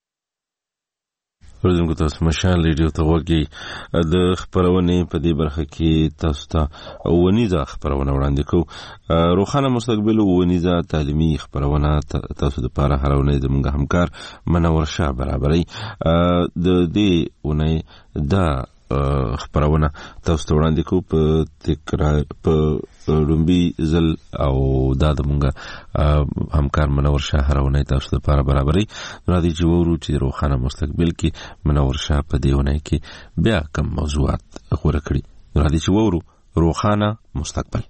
ورزمکو تاسو مشال ریډیو ته وګورئ. د خبرونه په دې برخه کې تاسو ته ونیزه خبرونه وړاندې کوو. روخانه مستقبل ونیزه تعلیمي خبرونه تاسو د پاره هرونه زموږ همکار منور شاه برابرۍ د دې ونه دا خبرونه تاسو ته وړاندې کوو په تکرار په لومبي ځل او دا د مونږه همکار منور شاه هرونه تاسو ته لپاره برابرۍ. نو د دې وورو چې روخانه مستقبل کې منور شاه په دې ونه کې بیا کوم موضوعات غوړه کړی. نو د دې وورو روخانه مستقبل.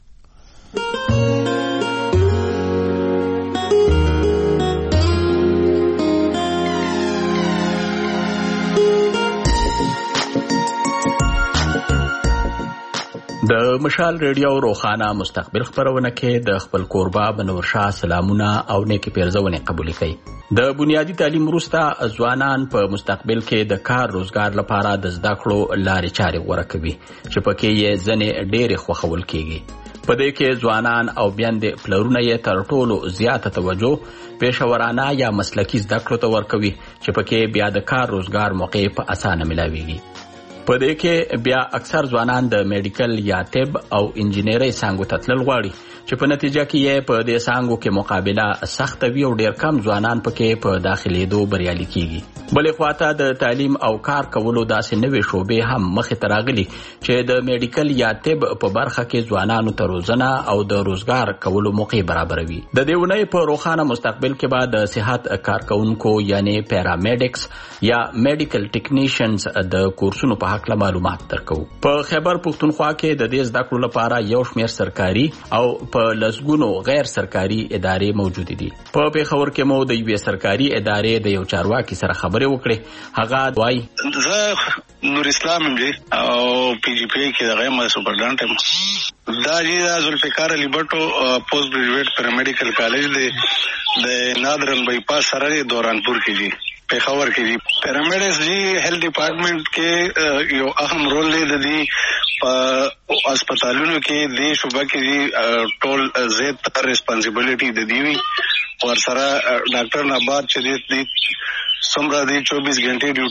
د مشال ریډیو روخانه مستقبل خبرونه کې د خپل کوربا بنور شاه سلامونه او نیکی پیرزونه قبول کړي. د بنیادی تعلیم وروسته ځوانان په مستقبل کې د کار روزګار لپاره د زده کړو لارې چارې غوره کوي چې پکې یې ځنې ډېرې خوښول کېږي. په دې کې ځوانان او بیاندې پلرونه یې تر ټولو زیاته توجه پیشورانه یا مسلکي زده کړو ته ورکوي چې پکې بیا د کار روزګار موقع په اسانه ملاويږي. په دې کې بیا اکثر ځوانان د میډیکل یا طب او انجینرۍ څانګو ته تلل غواړي چې په نتیجه کې یې په دې څانګو کې مقابله سخته وي او ډېر کم ځوانان پکې په داخلېدو بریالي کیږي. بلې خواته د تعلیم او کار کولو داسې نوې شعبې هم مخې ته راغلي چې د میډیکل یا طب په برخه کې ځوانانو ته روزنه او د روزګار کولو موقع برابروي. د دې ونې په روخانه مستقبل کې به د صحت کارکونکو یعنی پیرامیډکس یا میډیکل ټیکنیشنز د کورسونو په حق معلومات درکو. په خیبر پختونخوا کې د دې زده کړو لپاره یو شمېر سرکاري او په لسګونو غیر سرکاري ادارې موجود دي. په پیښور کې مو د یوې سرکاري ادارې د یو چارواکي سره خبرې وکړې. هغه وایي زه نور اسلام دی او پی جی پی کې دغه ما سپرډنټ هم دا جی ذوالفقار علی بټو پوسټ ګریجویټ پیرامیډیکل کالج دی د نادرن بایپاس سره دورانپور کې دی پیښور کې دی. پیرامیډکس جی هیلث ډپارټمنٹ کې یو اهم رول دی د په هسپتالونو کې د شوبه کې دی ټول زیات ریسپانسیبিলিټي د دیوي ور سره ډاکټر نبات چې دی څومره دی چوبیس غنټې ډیوټي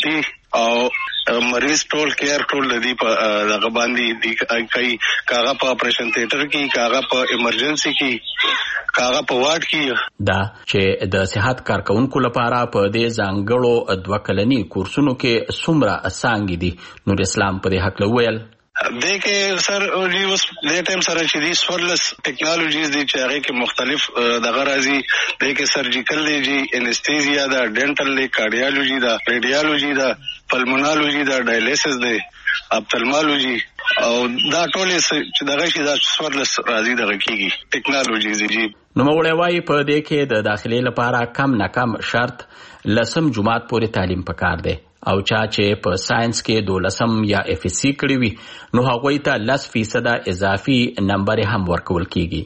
او مریض ټول کیر ټول لدی په دغه باندې دی کوي کاغه په اپریشن تھیټر کې کاغه په ایمرجنسي کې کاغه په واټ کې دا چې د صحت کارکونکو لپاره په دې ځانګړو دوه کلنی کورسونو کې څومره اسانګ دي. نور اسلام په دې حق وویل دیکھیں سر جی اس دے ٹائم سر چې دي سورلس ټیکنالوژیز دي چې هغه کې مختلف دغه راځي دیکھیں سرجیکل دی جی انستیزیا دا ډینټل دی کارډیالوجي دا ریډیالوجي دا پلمونالوجي دا ډایلیسس دی اپتلمالوجي او دا ټول چې دغه شي دا سورلس راځي دغه کیږي ټیکنالوژیز دي. نو موږ وایي په دې کې د داخلي لپاره کم نه کم شرط لسم جماعت پورې تعلیم پکار دی او چا چې په ساينس کې دولسم یا اف اس سی کړی وي نو هغوی ته لس فیصد اضافي نمبر هم ورکول کیږي.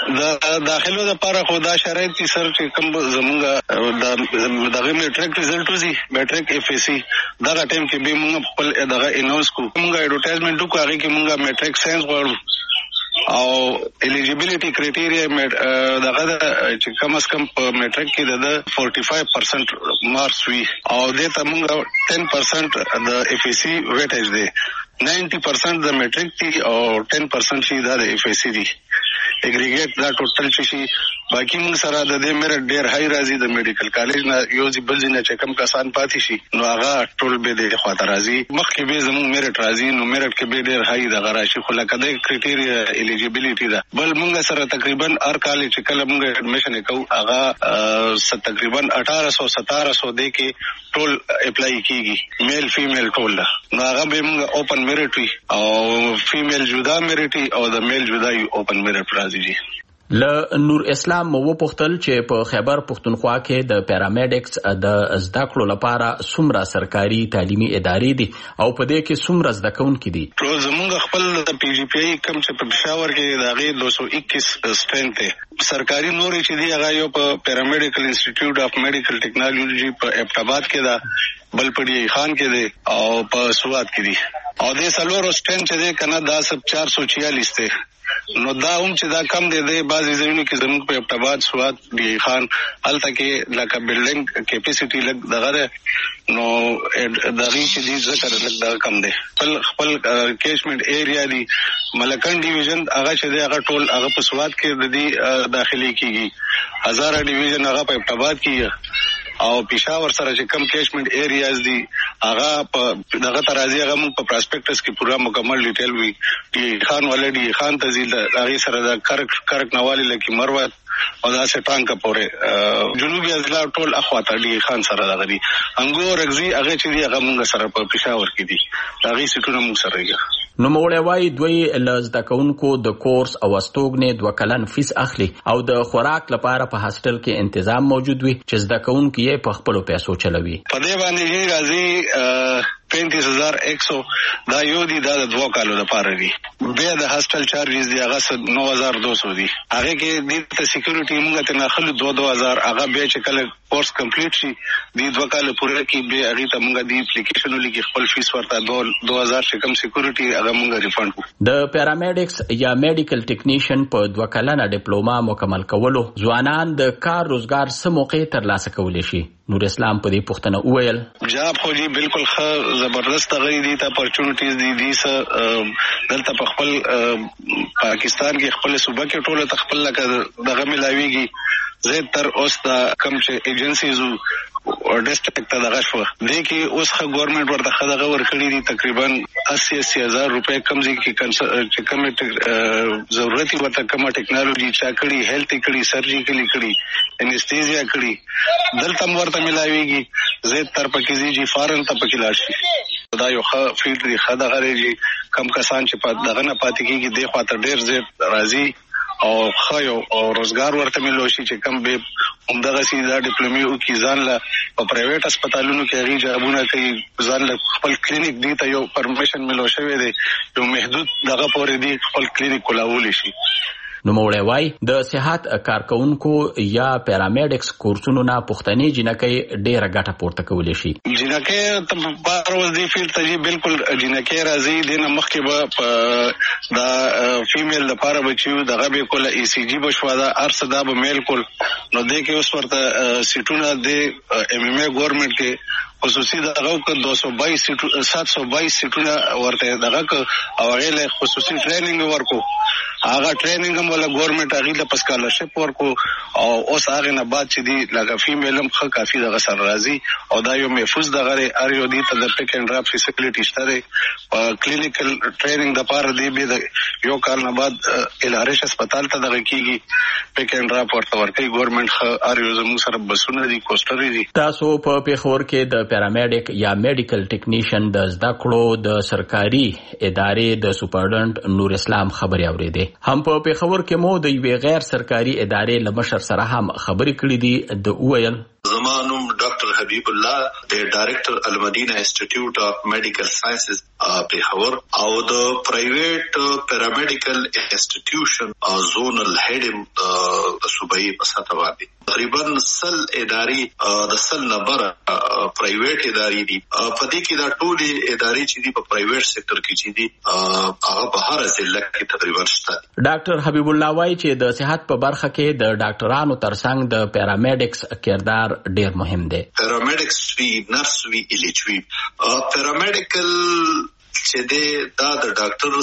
د داخلو د لپاره خو دا شرایط دي سر چې کوم زمونږ د دغه میټریک ریزلټ وزي میټریک اف اس سی دا ټایم کې به موږ خپل دغه اناونس کو موږ ایډورټایزمنت وکړو هغه کې موږ میټریک ساينس غواړو او الیجیبিলিټي کرایټیریا دغه چې کم از کم په میټریک کې د فورټي فایو پرسنٹ مارکس وي او د ته موږ ټین پرسنٹ د اف اس سی ویټیج دی نائنٹی پرسنٹ د میټریک دی او ټین پرسنٹ شي د اف اس سی دی اګریګیټ دا ټوټل شي باقي موږ سره د دې میرټ ډیر هاي راځي د میډیکل کالج نه یو ځي بل ځای چې کم کسان پاتې شي نو هغه ټول به د خواته راځي مخکې به زموږ میرټ راځي نو میرټ کې به ډیر هاي دغه راشي خو لکه د کرایټیریا الیجیبিলিټي دا بل موږ سره تقریبا هر کال چې کله موږ اډمیشن کوو هغه تقریبا اٹھارہ سو ستارہ سو دی کې ټول اپلای کیږي میل فیمیل ټول نو هغه به موږ اوپن میرټ وي او فیمیل جدا میرټ او د میل جدا اوپن میرټ راځي. له نور اسلام مو پوښتل چې په خیبر پښتونخوا کې د پیرامیډکس د زده کړو لپاره څومره سرکاري تعلیمي ادارې دي او په دې کې څومره زده کوونکي دي. ټول زموږ خپل د پی جی پی ای کم چې په پېښور کې د هغې دو سو اکیس سټرینث دی سرکاري نورې چې دي هغه یو په پیرامیډیکل انسټیټیوټ اف میډیکل ټیکنالوژي په ایبټ کې ده بل په ډي خان کې دی او په سوات کې دي او د سلور سټرینث چې دی کنه دا سب چار سو چھیالیس دی نو دا هم چې دا کم دی دی بعضې ځایونو کې زموږ په ایبټ سوات ډي خان هلته کې لکه بلډینګ کیپیسټي لږ دغه دی نو دغې چې دي ذکر لږ دغه کم دی خپل خپل کیچمنټ ایریا دی ملکن ډیویژن هغه چې دی هغه ټول هغه په سوات کې د دې داخلي کیږي هزاره ډیویژن هغه په ایبټ کیږي او پېښور سره چې کم کیچمنټ ایریاز دي هغه په دغه ترازی هغه موږ په پراسپیکټس کې پورا مکمل ډیټیل وی ډي خان ولډي خان تزیل هغه سره د کرک کرک نوالی لکه مروت او دا سټانګه پورې جنوبي اضلاع ټول اخواته ډي خان سره دغه دي انګور رغزي هغه چې دی هغه موږ سره په پېښور کې دي هغه سټونه موږ سره یې نو موږ وایي دوی لزده کوونکو د کورس او استوګنې دوه کلن فیس اخلي او د خوراک لپاره په هاستل کې تنظیم موجود وي چې زده کوونکي یې په خپل پیسو چلوي. په دې باندې راځي پینتیس هزار ایک سو دا یو دی دا د دوه کالو لپاره دی بیا د هاستل چارجز دی هغه نو هزار دو سو دی هغه کې د ته سکیورټي موږ ته ناخلو دو دو هزار هغه بیا چې کله کورس کمپلیټ شي دی دوه کال پوره کې بیا هغه ته موږ دی اپلیکیشن لیکي خپل فیس ورته دو دو هزار چې کم سکیورټي هغه موږ ریفند کوو. د پیرامیډکس یا میډیکل ټیکنیشن په دوه کلنه ډیپلوما مکمل کولو ځوانان د کار روزګار څه موقع ترلاسه کولی شي. نور اسلام په دې پوښتنه وویل جاب خو جی بالکل ښه زبردست غوړي دي ته اپورچونټیز دي دي څه دلته په خپل پاکستان کې خپل صوبه کې ټوله تخپل لکه دغه ملاويږي زه تر اوس دا کم چې ایجنسیز او ډیسټریکټ ته دغه شو دي کې اوس خه ګورنمنت ورته خدغه ورکړي دي تقریبا اسی اسی هزار روپے کم ځای کې چې کوم ضرورت ورته کومه ټیکنالوژي چا کړي هیلث کړي سرجیکلی کړي انستیزیا کړي دلته ورته ملاويږي زه تر پکې جی فارن ته پکې لاشي دا یو ښه فیلډ دی ښه دغه لري کم کسان چې په دغه نه پاتې کېږي دی خواته ډېر زیات راځي او ښه یو او روزګار ورته ملو شي چې کم به همدغسې دا ډیپلومي وکړي ځان له په پرایویټ هسپتالونو کې هغې جابونه کوي ځان له خپل کلینیک دې ته یو پرمیشن ملو شوی دی یو محدود دغه پورې دی خپل کلینیک کولاولی شي. نو موړی وای د صحت کارکونکو یا پیرامیډکس کورسونو نه پښتني جنکې ډېره ګټه پورته کولی شي. جنکې ته بار ورځ دی فیلډ ته جي بالکل جنکې راځي دې نه مخکې به د فیمیل لپاره به چې دغه به کوله ای سی جي به شوه دا هر څه دا به میل کول نو دې کې اوس ورته سیټونه د ایم ایم ای ګورنمنټ کې خصوصي دغه ک دو سو بایس سات سو بایس سیټونه ورته دغه ک او هغه له خصوصي ټریننګ ورکو هغه ټریننګ هم ولا ګورنمنت هغه د پسکالرشپ ورکو او اوس هغه نه بعد چې دی لکه فیمیل هم خو کافي دغه سر راځي او دا یو محفوظ دغه ار یو دی ته د پک اینڈ ډراپ فیسیلیټی شته او کلینیکل ټریننګ د پاره دی به یو کال نه بعد الهارش هسپتال ته دغه کیږي پک اینڈ ډراپ ورته ورکي ګورنمنت خو ار یو زمو سره بسونه دي کوستر دي. تاسو په پیښور کې د پیرامیډیک یا میډیکل ټیکنیشن د زده کړو د سرکاري ادارې د سپرډنټ نور اسلام خبري اورېده. هم په پیښور کې مو د یوې غیر سرکاري ادارې لمشر سره هم خبري کړې دي. د اویل زمانوم ډاکټر حبیب الله د ډایریکټر المدینه انسټیټیوټ اف میډیکل ساينسز پیښور او د پرایویټ پیرامیډیکل انسټیټیوشن زونل هډ د صوبایي په ساته باندې تقریبا سل ادارې د سل نمبر پرایویټ ادارې دي. په دې کې دا ټولې ادارې چې دي په پرایویټ سېکټر کې چې دي هغه په هر ضلع کې تقریبا شته. ډاکټر حبیب الله وايي چې د صحت په برخه کې د ډاکټرانو ترڅنګ د پیرامیډکس کردار ډیر مهم دی. پیرامیډکس وی نرس وی الیچ وی پیرامیډیکل چې دی دا د ډاکټر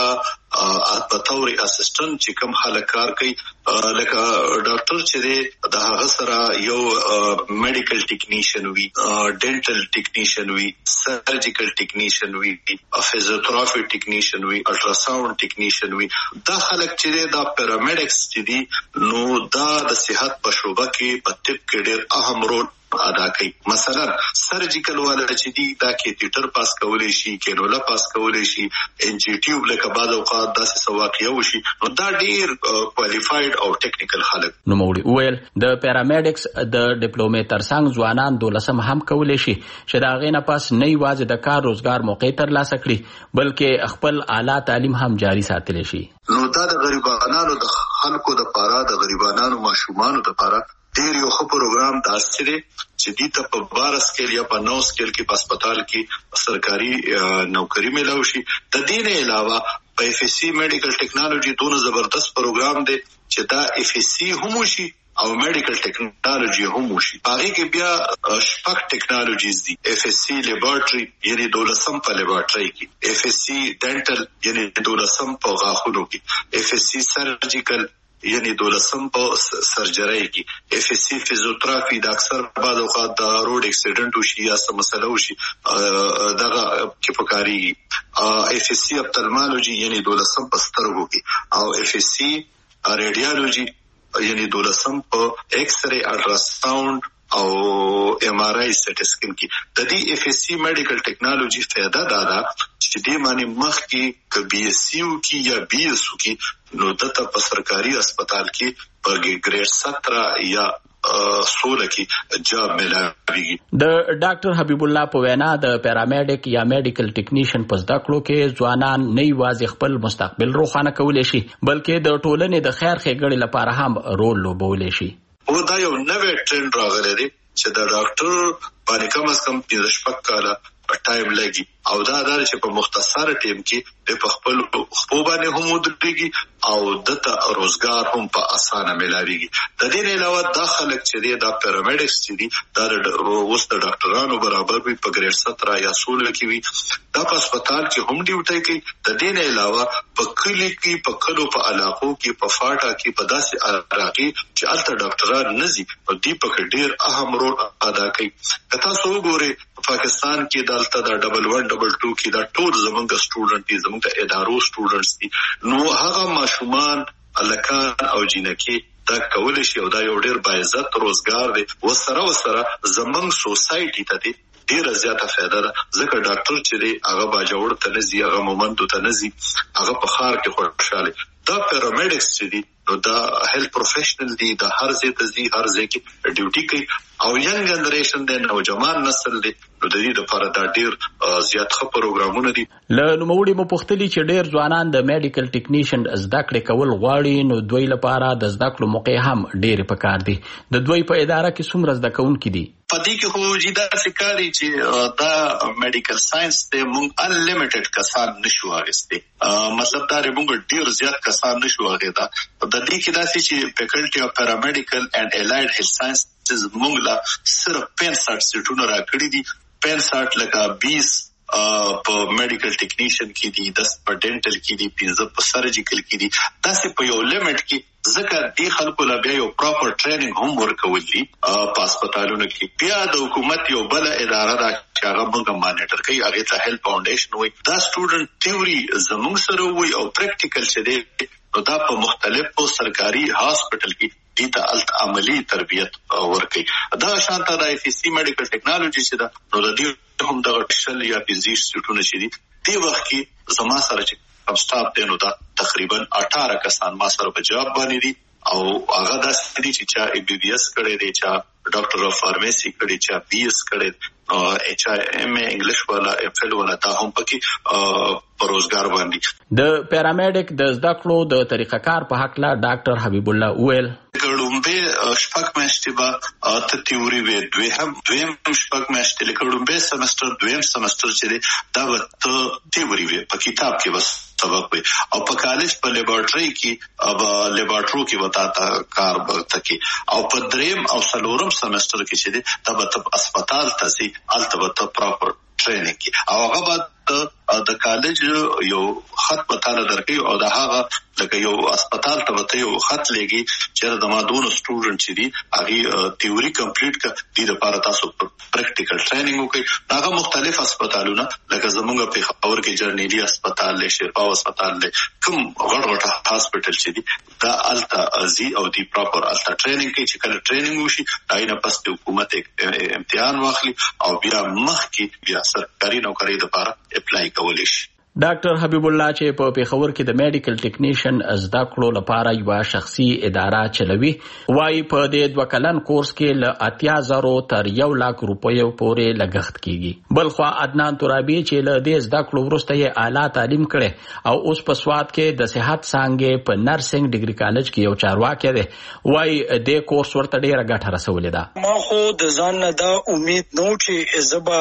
سره په تور اسسټنټ چې کوم خلک کار کوي لکه ډاکټر چې دی د هغه سره یو میډیکل ټیکنیشن وی ډینټل ټیکنیشن وی سرجیکل ټیکنیشن وی فزیوتراپي ټیکنیشن وی الټراساوند ټیکنیشن وی دا خلک چې دی دا پیرامیډکس چې دی نو دا د صحت په شوبه کې په طب کې ډیر اهم رول ادا کوي. مثلا سرجیکل والا چې دی دا کیتیټر پاس کولای شي کینولا پاس کولای شي ان جی ټیوب لکه بعض اوقات داسې سواقیا وشي نو دا ډیر کوالیفاید او ټیکنیکل خلک. نو موږ ویل د پیرامیډکس د ډیپلومې ترڅنګ ځوانان دولسم هم کولای شي چې دا غینه پاس نه یوازې د کار روزګار موقع ترلاسه کړي بلکې خپل اعلی تعلیم هم جاری ساتلی شي. نو دا د غریبانو د خلکو د پاره د غریبانو ماشومانو د پاره ډیر یو ښه پروګرام داسې دی چې دې ته په بار سکیل یا په نو سکیل کې په هسپتال کې سرکاري نوکری ملو شي. د دې نه علاوه په اف اس سی میډیکل ټیکنالوژي دونه زبردست پروګرام دی چې دا اف اس سی هم شي او میډیکل ټیکنالوژي هم شي. هغه کې بیا شپږ ټیکنالوژیز دي. اف اس سی لیبارټري یعنی دولسم په لیبارټري کې، اف اس سی ډینټل یعنی دولسم په غاښونو کې، اف اس سی سرجیکل یعنی دولسم په سرجری کې، اف اس سی فزیوتراپي د اکثر بعض اوقات د روډ اکسیډنټ وشي یا څه مسله وشي دغه کې پکاري، اف اس سی اپتلمالوجي یعنی دولسم په سترګو کې، او اف اس سی ریډیالوجي یعنی دولسم په ایکس ری الټراساوند او ایم آر آی سټ سکین کې. د دې اف اس سی میډیکل ټیکنالوژي فائدہ دا ده چې دې معنی مخ کې ک بي اس سی او کې یا بي اس او کې نو دته په سرکاري هسپتال کې په ګریډ سترہ یا سوله کې جاب ملاويږي. د ډاکټر حبیب الله په وینا د پیرامیډیک یا میډیکل ټیکنیشن په زده کړو کې ځوانان نه یوازې خپل مستقبل روښانه کولی شي بلکې د ټولنې د خیر ښېګڼې لپاره هم رول لوبولی شي. او دا یو نوې ټرند راغلی دی چې د ډاکټر باندې کم از کم پنځه شپږ کاله ټایم لګي او دا دا چې په مختصر ټیم کې په خپل خپل باندې هم ودرېږي او دته روزګار هم په اسانه ملاويږي. د دې نه علاوه دا خلک چې دی دا پیرامیډکس چې دی دا اوس د ډاکټرانو برابر وي په ګریډ سترہ یا سوله کې وي دا په هسپتال کې هم ډیوټي کوي. د دې نه علاوه په کلی کې په کلو په علاقو کې په فاټا کې په داسې علاقې چې الته ډاکټران نزي او دی په ډیر اهم رول ادا کوي. که تاسو وګورئ پاکستان کې دالته دا ډبل ون ډبل ټو کې دا ټول زمونږ سټوډنټ دي زمونږ د ادارو سټوډنټس دي. نو هغه ماشومان الکان او جنکی دا کول شي او دا یو ډیر باعزت روزګار دی. وسره وسره زمونږ سوسایټي ته دی ډیره زیاته فایده ده ځکه ډاکټر چې دی هغه باجوړ ته نزي هغه مومندو ته نزي هغه په خار کې خوشاله. دا پیرامیډکس چې دی نو دا هیلث پروفیشنل دی دا هر ځای ته ځي هر ځای کې ډیوټي کوي او ینګ جنریشن دی نوجوان نسل دی نو د دې لپاره دا ډیر زیات ښه پروګرامونه دي. له نوموړي مو پوښتلي چې ډیر ځوانان د میډیکل ټیکنیشن زده کړې کول غواړي نو دوی لپاره د زده کړو موقع هم ډېرې پکار دي. د دوی په اداره کې څومره زده کوونکي دي؟ پدې کې خو جدا سکاري چې دا میډیکل ساينس ته موږ انلیمیټډ کسان نشو اغستې. مطلب دا موږ ډیر زیات کسان نشو اغېدا. د دې کې دا چې فیکلټي اف پیرامیډیکل اینڈ الایډ هیلث ساينس موږ لا صرف پنځه سیټونه راکړي دي. پنځه لکه بیس په میډیکل ټیکنیشن کې دي، دس په ډینټل کې دي، پنځه په سرجیکل کې دي. تاسو په یو لیمټ کې ځکه دې خلکو لا بیا یو پراپر ټریننګ هم ورکول دي په هسپتالونو کې. بیا د حکومت یو بل اداره ده چې هغه موږ مانیټر کوي، هغه ته هیلپ فاونډیشن وایي. دا سټوډنټ تیوري زموږ سره وایي او پریکټیکل چې دی نو دا په مختلفو سرکاري هاسپټل کې دي ته الت عملی تربیت ورکوي. دا شانته د اف سی میډیکل ټیکنالوژي چې دا نو د دې هم د شل یا پنځه سټونه چې دي دی وخت کې زما سره چې اب سټاف دی نو دا تقریبا اټھارہ کسان ما سره په جواب باندې دي او هغه د سړي چې چا ای بی بی اس کړي دي، چا ډاکټر اف فارمیسي کړي، چا بی اس کړي، ایچ ایم انګلیش والا اف ال والا تا هم پکې په روزګار باندې. د پیرامیډیک د زده کړو د طریقه کار په حق لا ډاکټر حبیب الله وویل کډومبه شپږ میاشتې به ته تیوري وې، دویم دویم شپږ میاشتې لکه کډومبه سمستر دویم سمستر چې دی دا به ته تیوري وې په کتاب کې بس سبق وي او په کالج په لیبارټري کې او لیبارټرو کې وتا تا کار وکړه کې او په دریم او څلورم سمستر کې چې دی دا به ته هسپتال ته سي الته به ته پراپر ټریننګ کې او هغه بعد د کالج یو خط پتاله درکې او دا هغه لکه یو هسپتال ته وته یو خط لګي چې د ما دونو سټوډنټ چې دي هغه تیوري کمپلیټ کړي د لپاره تاسو پریکټیکل ټریننګ وکړي. هغه مختلف هسپتالونه لکه زمونږ په خبر کې جرنیلی هسپتال له شفا هسپتال له کوم غړ غړ هسپتال چې دي دا التا ازي او دی پراپر التا ټریننګ کې چې کله ټریننګ وشي داینه پس د حکومت امتحان واخلي او بیا مخکې بیا سرکاري نوکری لپاره اپلای کولی شي. ډاکټر حبیب الله چې په پیښور کې د میډیکل ټیکنیشن زده کړو لپاره یو شخصي اداره چلوي، وايي په دې دوه کلن کورس کې له اتیا زرو تر یو لاک روپیو پورې لګښت کیږي. بلخوا عدنان ترابي چې له دې زده کړو وروسته یې اعلی تعلیم کړي او اوس په سواد کې د صحت څانګې په نرسنګ ډیګري کالج کې یو چارواکي دی، وايي دې کورس ورته ډیره ګټه رسولې ده. ما خو د ځان نه دا امید نو چې زبا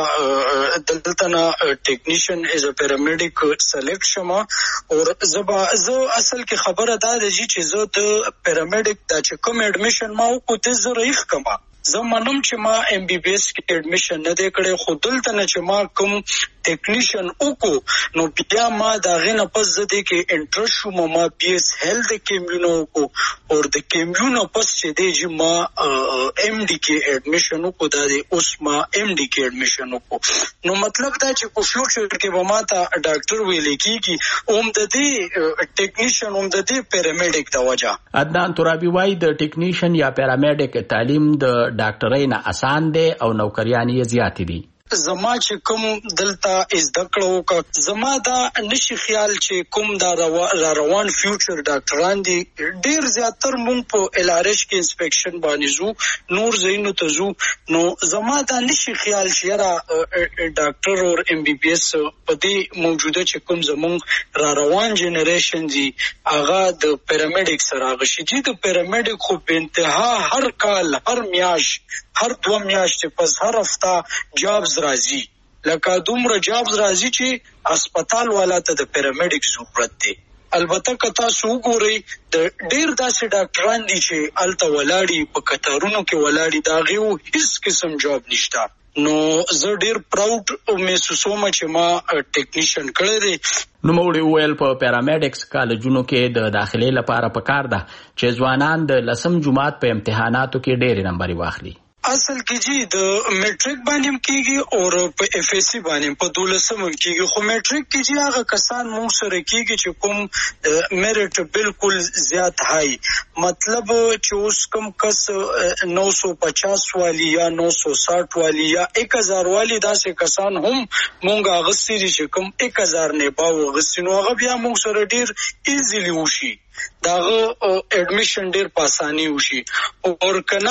دلته نه ټیکنیشن از ا پیرامیډیک سلیکټ شما او زبا زه اصل کې خبره دا ده چې زه د پیرامیډیک د چې کوم اډمیشن ما وکړ د زریخ کما زه منم چې ما ام بی بی اس کې اډمیشن نه دی کړی، خو دلته نه چې ما کوم ټیکنیشن وکړو نو بیا ما دا غنه پس زده کې انټرست شوم، ما بی اس هیلث کې کیمونو وکړو او د کیمونو پس چې دی چې ما ایم ډی کې اډمیشن وکړو، دا دی اوس ما ایم ډی کې اډمیشن وکړو. نو مطلب دا چې په فیوچر کې به ما ته ډاکټر ویل کېږي اوم د دې ټیکنیشن اوم د دې پیرامیډیک د وجه. عدنان ترابي وايي د ټیکنیشن یا پیرامیډیک تعلیم د ډاکټرۍ نه آسان دی او نوکریان یې زیات دي. زما چې کوم دلته زده کړو کا زما دا نشي خیال چې کوم دا را روان فیوچر ډاکټران دي ډیر زیاتر مونږ په ال ار ایچ کې انسپیکشن باندې زو نور زینو ته زو نو زما دا نشي خیال چې را ډاکټر او ام بی بی اس په دې موجوده چې کوم زمونږ را روان جنریشن دي هغه د پیرامیډیک سره غشي دي. د پیرامیډیک خو په انتها هر کال هر میاش هر دوه میاشتې پس هر هفته جابز راځي، لکه دومره جابز راځي چې هسپتال والا ته د پیرامیډیک ضرورت دی. البته که تاسو وګورئ د ډیر داسې ډاکټران دي چې الته ولاړي په کتارونو کې ولاړي دا غيو هیڅ قسم جاب نشته. نو زه ډیر پراود محسوسوم چې ما ټیکنیشن کړی دی. نو موږ ویل په پیرامیډیکس کالجونو کې د داخلي لپاره پکار ده چې ځوانان د لسم جماعت په امتحاناتو کې ډېر نمبر واخلي. اصل کې جی د میټریک باندې کېږي او په اف ایس سی باندې په دولسم کېږي، خو میټریک کې جی هغه کسان مونږ سره کېږي چې کوم میرټ بالکل زیات هاي، مطلب چې اوس کوم کس نو سو پچاس والی یا نو سو ساٹھ والی یا ایک ہزار والی داسې کسان هم مونږ غسي چې کوم ایک هزار نه باو غسي نو هغه بیا مونږ سره ډیر ایزیلی وشي داغه اډمیشن ډیر په اساني وشي. او کنا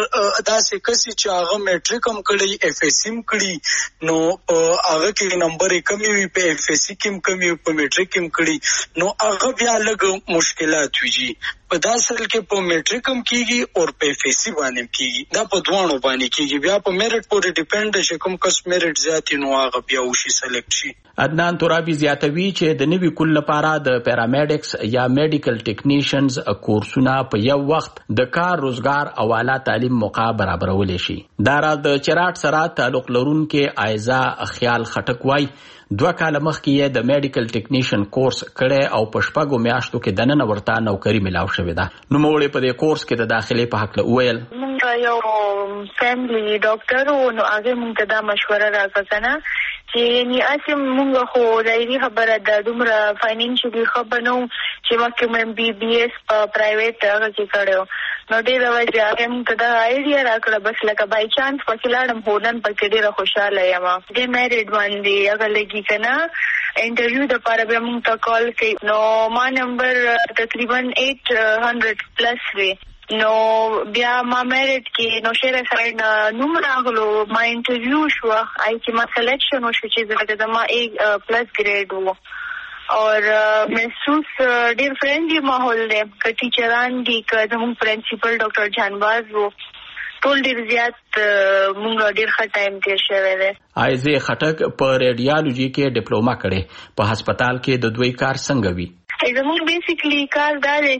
داسې کسي چې هغه میټریک هم کړی اف ایس سی هم کړی نو هغه کې نمبر کمی وي، په اف ایس سی کې کمی وي، په میټریک هم کړی نو هغه بیا لږ مشکلات ویږي. په دا اصل کې په میټریک هم کیږي او په اف ایس سی باندې کیږي. دا په دوانو باندې کیږي. بیا په میرټ پورې ډیپند شي، کوم کس میرټ زیات نو هغه بیا وشي سلیکټ شي. عدنان ترابي زیاتوي چې د نوي کول لپاره د پیرامیډکس یا میډیکل ټیکنیشنز کورسونه په یو وخت د کار روزګار او اعلی تعلیم موقع برابرول شي. دا را د چراټ سره تعلق لرونکي ایزا خیال خټک وای دوه کاله مخکې یې د میډیکل ټیکنیشن کورس کړی او په شپږو میاشتو کې دننه ورته نوکري ملاو شوې ده. نوموړې په دې کورس کې د داخلي په هکله وویل مونږ یو فیملی ډاکټر وو، نو هغه مونږ ته دا مشوره راکړه چې نی اسیم مونږ خو دایری خبره د دومره فاینانشلی خبر نو چې واکه مې بي بي اس په پرایویټ هغه کې کړو. نو ډېر وځي هغه مونږ ته دا آیډیا راکړه، بس لکه بای چانس پکې لاړم هونن پکې ډېر خوشاله یم. دې میریډ باندې هغه لګي کنه انټرویو د پاره به مونږ ته کال کړي. نو ما نمبر تقریبا eight hundred پلس وی. نو بیا ما میرټ کې نو شهر سره نوم راغلو، ما انټرویو شو، آی چې ما سلیکشن وشو چې زما A پلس ګریډ وو. اور محسوس ډیر فرندلی ماحول دی، که ټیچران دي، که زموږ پرنسپل ډاکټر جانباز وو، ټول ډیر زیات مونږ ډیر ښه ټایم تیر شوی دی. ایزه خټک په ریډیالوجي کې ډیپلوما کړې. په هسپتال کې د دوی کار څنګه وی؟ زموږ بیسیکلی کار دا دی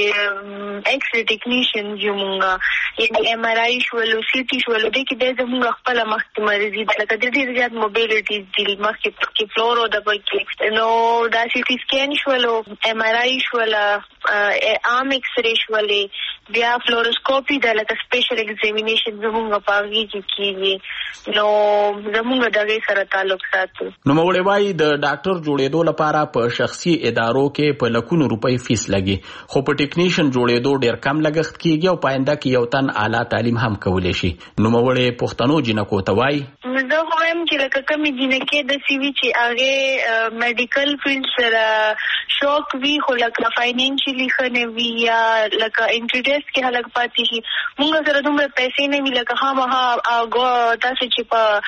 چې ایکس ری ټیکنیشن جو مونږ یعنی ایم آر آی شولو، سی ټي شولو، دې کې د زموږ خپل مخکې مریضي ده، لکه د ډېر زیات موبیلیټیز دي مخکې پکې فلورو د پکې. نو دا سی ټي سکین شولو، ایم آر آی شوله، آرم ایکس ری شولې، بیا فلوروسکوپي ده، لکه سپیشل ایگزامینیشن زموږ په هغې کې کېږي. نو زموږ د هغې سره تعلق ساتو. نوموړې وایي د ډاکټر جوړېدو لپاره په شخصي ادارو کې په لکونو روپۍ فیس لګي، خو په ټیکنیشن جوړېدو ډیر کم لګښت کیږي او پاینده کې یو تن اعلی تعلیم هم کولی شي. نوموړې پښتنو جنکو ته وایي زه خو وایم چې لکه کمې جنکې داسې وي چې هغې میډیکل فیلډ سره شوق وي، خو لکه فاینانشلي ښه نه وي یا لکه انټرډیس کې هلک پاتې شي. مونږ سره دومره پیسې نه وي لکه خامخا تاسو چې په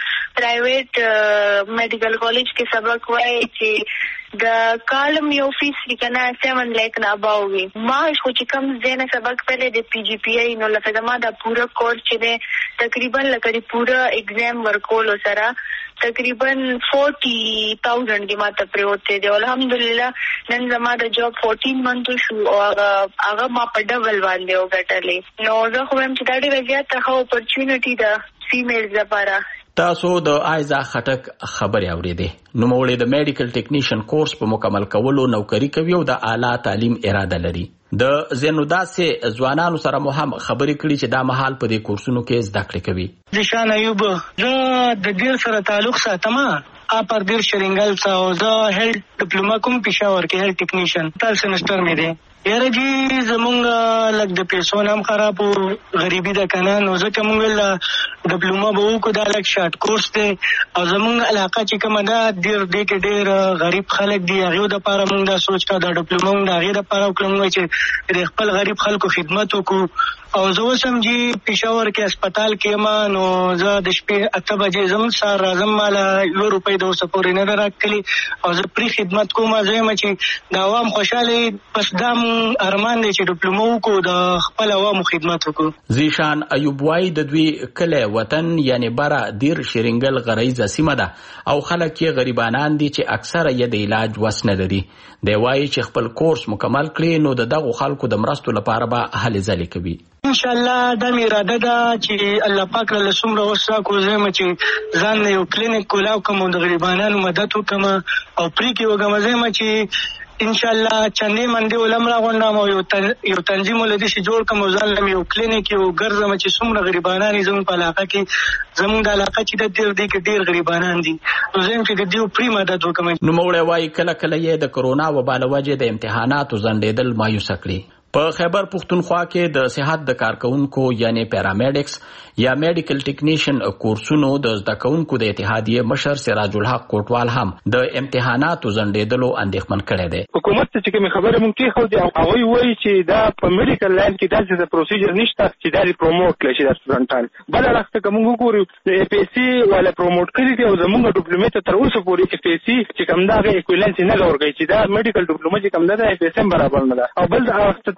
پرایویټ میډیکل کالج کې سبق وایي چې د کالم یو فیس لیکنه سیون لیک نه اباو وي. معاش خو چې کم ځای نه سبق پیلې د پی جی پی آی، نو لکه زما دا پوره کورس چې دی تقریبا لکه د پوره ایگزام ورکولو سره تقریبا فورټي تھاؤزنډ کې ماته پریوته دی. الحمدلله نن زما د جاب فورټین منتو شو او هغه ما په ډبل باندې وګټلې. نو زه خو وایم چې دا ډېره زیاته ښه اپورچونټي ده فیمیلز لپاره. تاسو د ایزا خټک خبرې اورېدې. نوموړې د میډیکل ټیکنیشن کورس په مکمل کولو نوکری کوي او د اعلی تعلیم اراده لري. د زینو داسې ځوانانو سره مو هم خبرې کړي چې دا مهال په دې کورسونو کې زده کړې کوي. ذیشان ایوب، زه د ډیر سره تعلق ساتم اپر ډیر شرینګل څخه، او زه هیلث ډیپلوما کوم پېښور کې هیلث ټیکنیشن تل سمستر مې دی. یاره جی زمونږ لږ د پیسو هم خراب او غریبي ده که نه، نو ځکه مونږ ویل ډیپلوما به وکړو، دا لږ شارټ کورس دی او زمونږ علاقه چې کومه ده ډېر دې کې ډېر غریب خلک دي، هغې دپاره مونږ دا سوچ کړه دا ډیپلوما مونږ د هغې دپاره وکړو مونږ چې د خپل غریب خلکو خدمت وکړو. او زه اوس هم چې پېښور کې هسپتال کې یم، نو زه د شپې اته بجې ځم، سهار راځم، ماله یوه روپۍ د اوسه پورې نه ده راکړلې او زه پرې خدمت کوم. زه یم چې د عوام خوشحاله، بس دا ارمان دی چې ډیپلوما وکړو، د خپل عوامو خدمت وکړو. ذیشان ایوب وایي د دوی کلی وطن یعنی بره دیر شرینګل غریزه سیمه ده او خلک یې غریبانان دي چې اکثره یې د علاج وس نه لري. دی وایي چې خپل کورس مکمل کړي نو د دغو خلکو د مرستو لپاره به هلې ځلې کوي. انشاءالله دا مې اراده ده چې الله پاک له څومره وس راکړو زه یم چې ځان له یو کلینیک کولاو کوم او د غریبانانو مدد وکړم او پرې کې وږم. زه یم چې انشاءالله چندې منډې ولم راغونډم او یو تنظیم ولدي چې جوړ کړم او ځان له یو کلینیک یو ګرځم چې څومره غریبانان دي زموږ په علاقه کې. زموږ د علاقه چې د ډېر دی کې ډېر غریبانان دي، نو زه یم چې د دې پرې مدد وکړم. نوموړی وایي کله کله یې د کرونا وبا له وجې د امتحاناتو ځنډېدل مایوسه کړي. په خیبر پښتونخوا کې د صحت د کارکونکو یعنی پیرامیډکس یا میډیکل ټیکنیشن کورسونو د زده کوونکو د اتحادیې مشر سراج الحق کوټوال هم د امتحاناتو ځنډېدلو اندېښمن کړی دی. حکومت ته چې کومې خبرې مونږ کېښودې او هغوی وایي چې دا په میډیکل لاین کې داسې د پروسیجر نشته چې دا دې پروموټ کړی شي دا سټوډنټان. بل اړخ ته که مونږ وګورو د اف ایس سی والا پروموټ کړي دي او زمونږ ډیپلومې ته تر اوسه پورې اف ایس سی چې کوم ده هغه ایکویلنس نه ده ورکوي چې دا میډیکل ډیپلوما چې کوم ده د اف ایس سی برابر نه ده. او بل اړخ ته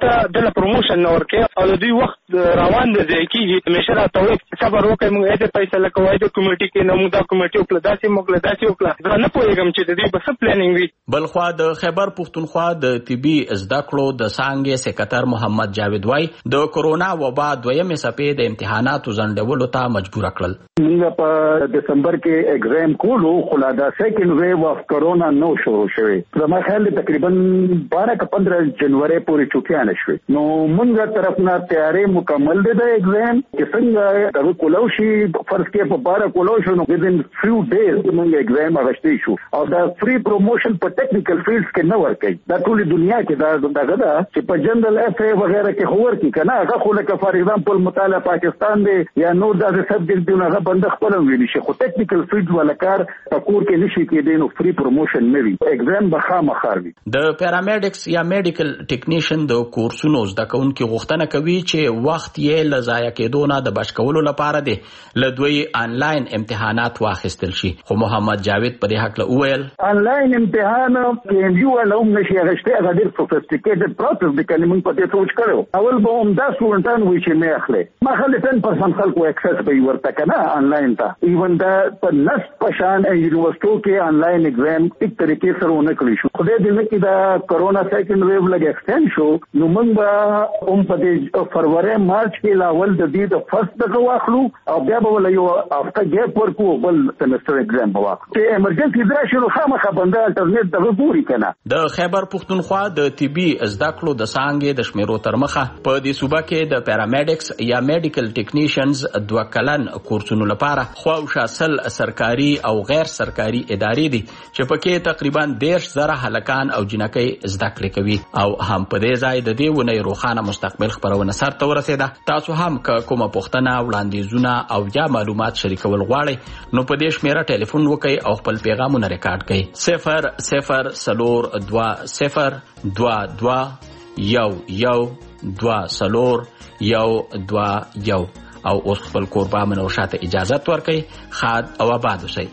ته د پروموشن نور کې او د دوی وخت روان دی کیږي همیشه راته وایي صبر وکړئ موږ دې فیصله کوو د کمیټې کې نه موږ دا کمیټې وکړه داسې موږ داسې وکړه زه نه پوهېږم چې د دې به څه پلانینګ وي. بلخوا د خیبر پښتونخوا د طبي زده کړو د څانګې سکرټر محمد جاوید وای د کورونا وبا دویمې څپې د امتحاناتو ځنډولو ته مجبور کړل. موږ په دسمبر کې ایگزام کولو خو لا د سیکنډ ویو اف کورونا نو شروع شوی. زما خیال دی تقریبا بارہ کا پندرہ جنوري پورې چوکیانه شوی. نو موږ طرف نه تیارې مکمل دی د ایگزام چې څنګه د کولو شي فرض کې په بارہ کولو شو نو within few days موږ ایگزام اغشتي شو او دا فری پروموشن په ټیکنیکل فیلډز کې نه ورکړي. دا ټول دنیا کې دا دغه دا چې په جنرال اف ای وغیرہ کې خبر کی کنه هغه خو لکه فار ایگزامپل مطالعه پاکستان دی یا نو داسې سبجیکټ دی هغه بند خپل ویل شي خو ټیکنیکل فیلډ ولا کار پکور کې نشي کېدای نو فری پروموشن نه وي ایگزام به خامخار وي. د پیرامیډکس یا میډیکل ټیکنیشن د کورسونو زده کوونکو غوښتنه کوي چې وخت یې لزایا کېدو نه د بچ کولو لپاره دی لدوی آنلاین امتحانات واخیستل شي. خو محمد جاوید په دې حق له وویل آنلاین امتحان کې یو لوم نشي غشته هغه ډیر سوفیسټیکیټډ پروسس دی کنه موږ په دې سوچ کړو اول به هم دا سټوډنټان وي چې مې اخلي ما خلک ten percent خلکو اکسس به ورته کنه آنلاین ته ایون دا په نس پشان یونیورسيټو کې آنلاین ایگزام یک طریقې سره ونه کړی شو. خدای دې نه کې دا کورونا سیکنډ ویو لګ ایکسټند شو نو موږ به هم په دې فروری مارچ کې لاول د دې د فرست دغه واخلو او بیا به ول یو افته ګیپ ورکو بل سمستر ایگزام به واخلو چې ایمرجنسي درشه نو خامخا بنده الټرنیټ دغه ګوري کنه. د خیبر پښتونخوا د طبي زده کړو د څانګې د شمیرو تر مخه په دې صوبه کې د پیرامیډکس یا میډیکل ټیکنیشنز دوه کلن کورسونو لپاره خواوشا سل سرکاري او غیر سرکاري ادارې دي چې پکې تقریبا دیرش زره هلکان او جنکۍ زده کړې کوي او هم په دې ځای د دې ونې روښانه مستقبل خبرونه سره ورسېده. تاسو هم کومه پوښتنه وړاندیزونه او یا معلومات شریکول غواړئ نو په دې شمیره ټلیفون وکړئ او خپل پیغامونه ریکارډ کړئ صفر صفر سلور دوه صفر دوه دوه یو یو دوه سلور یو دوه یو او اوس خپل کوربه منو شاته اجازه ورکړئ. خاد او آباد اوسئ.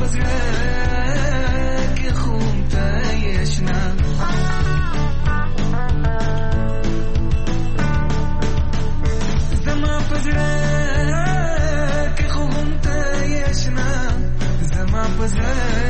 پزړه کې خوم ته یشنا زما پزړه کې خوم ته یشنا زما پزړه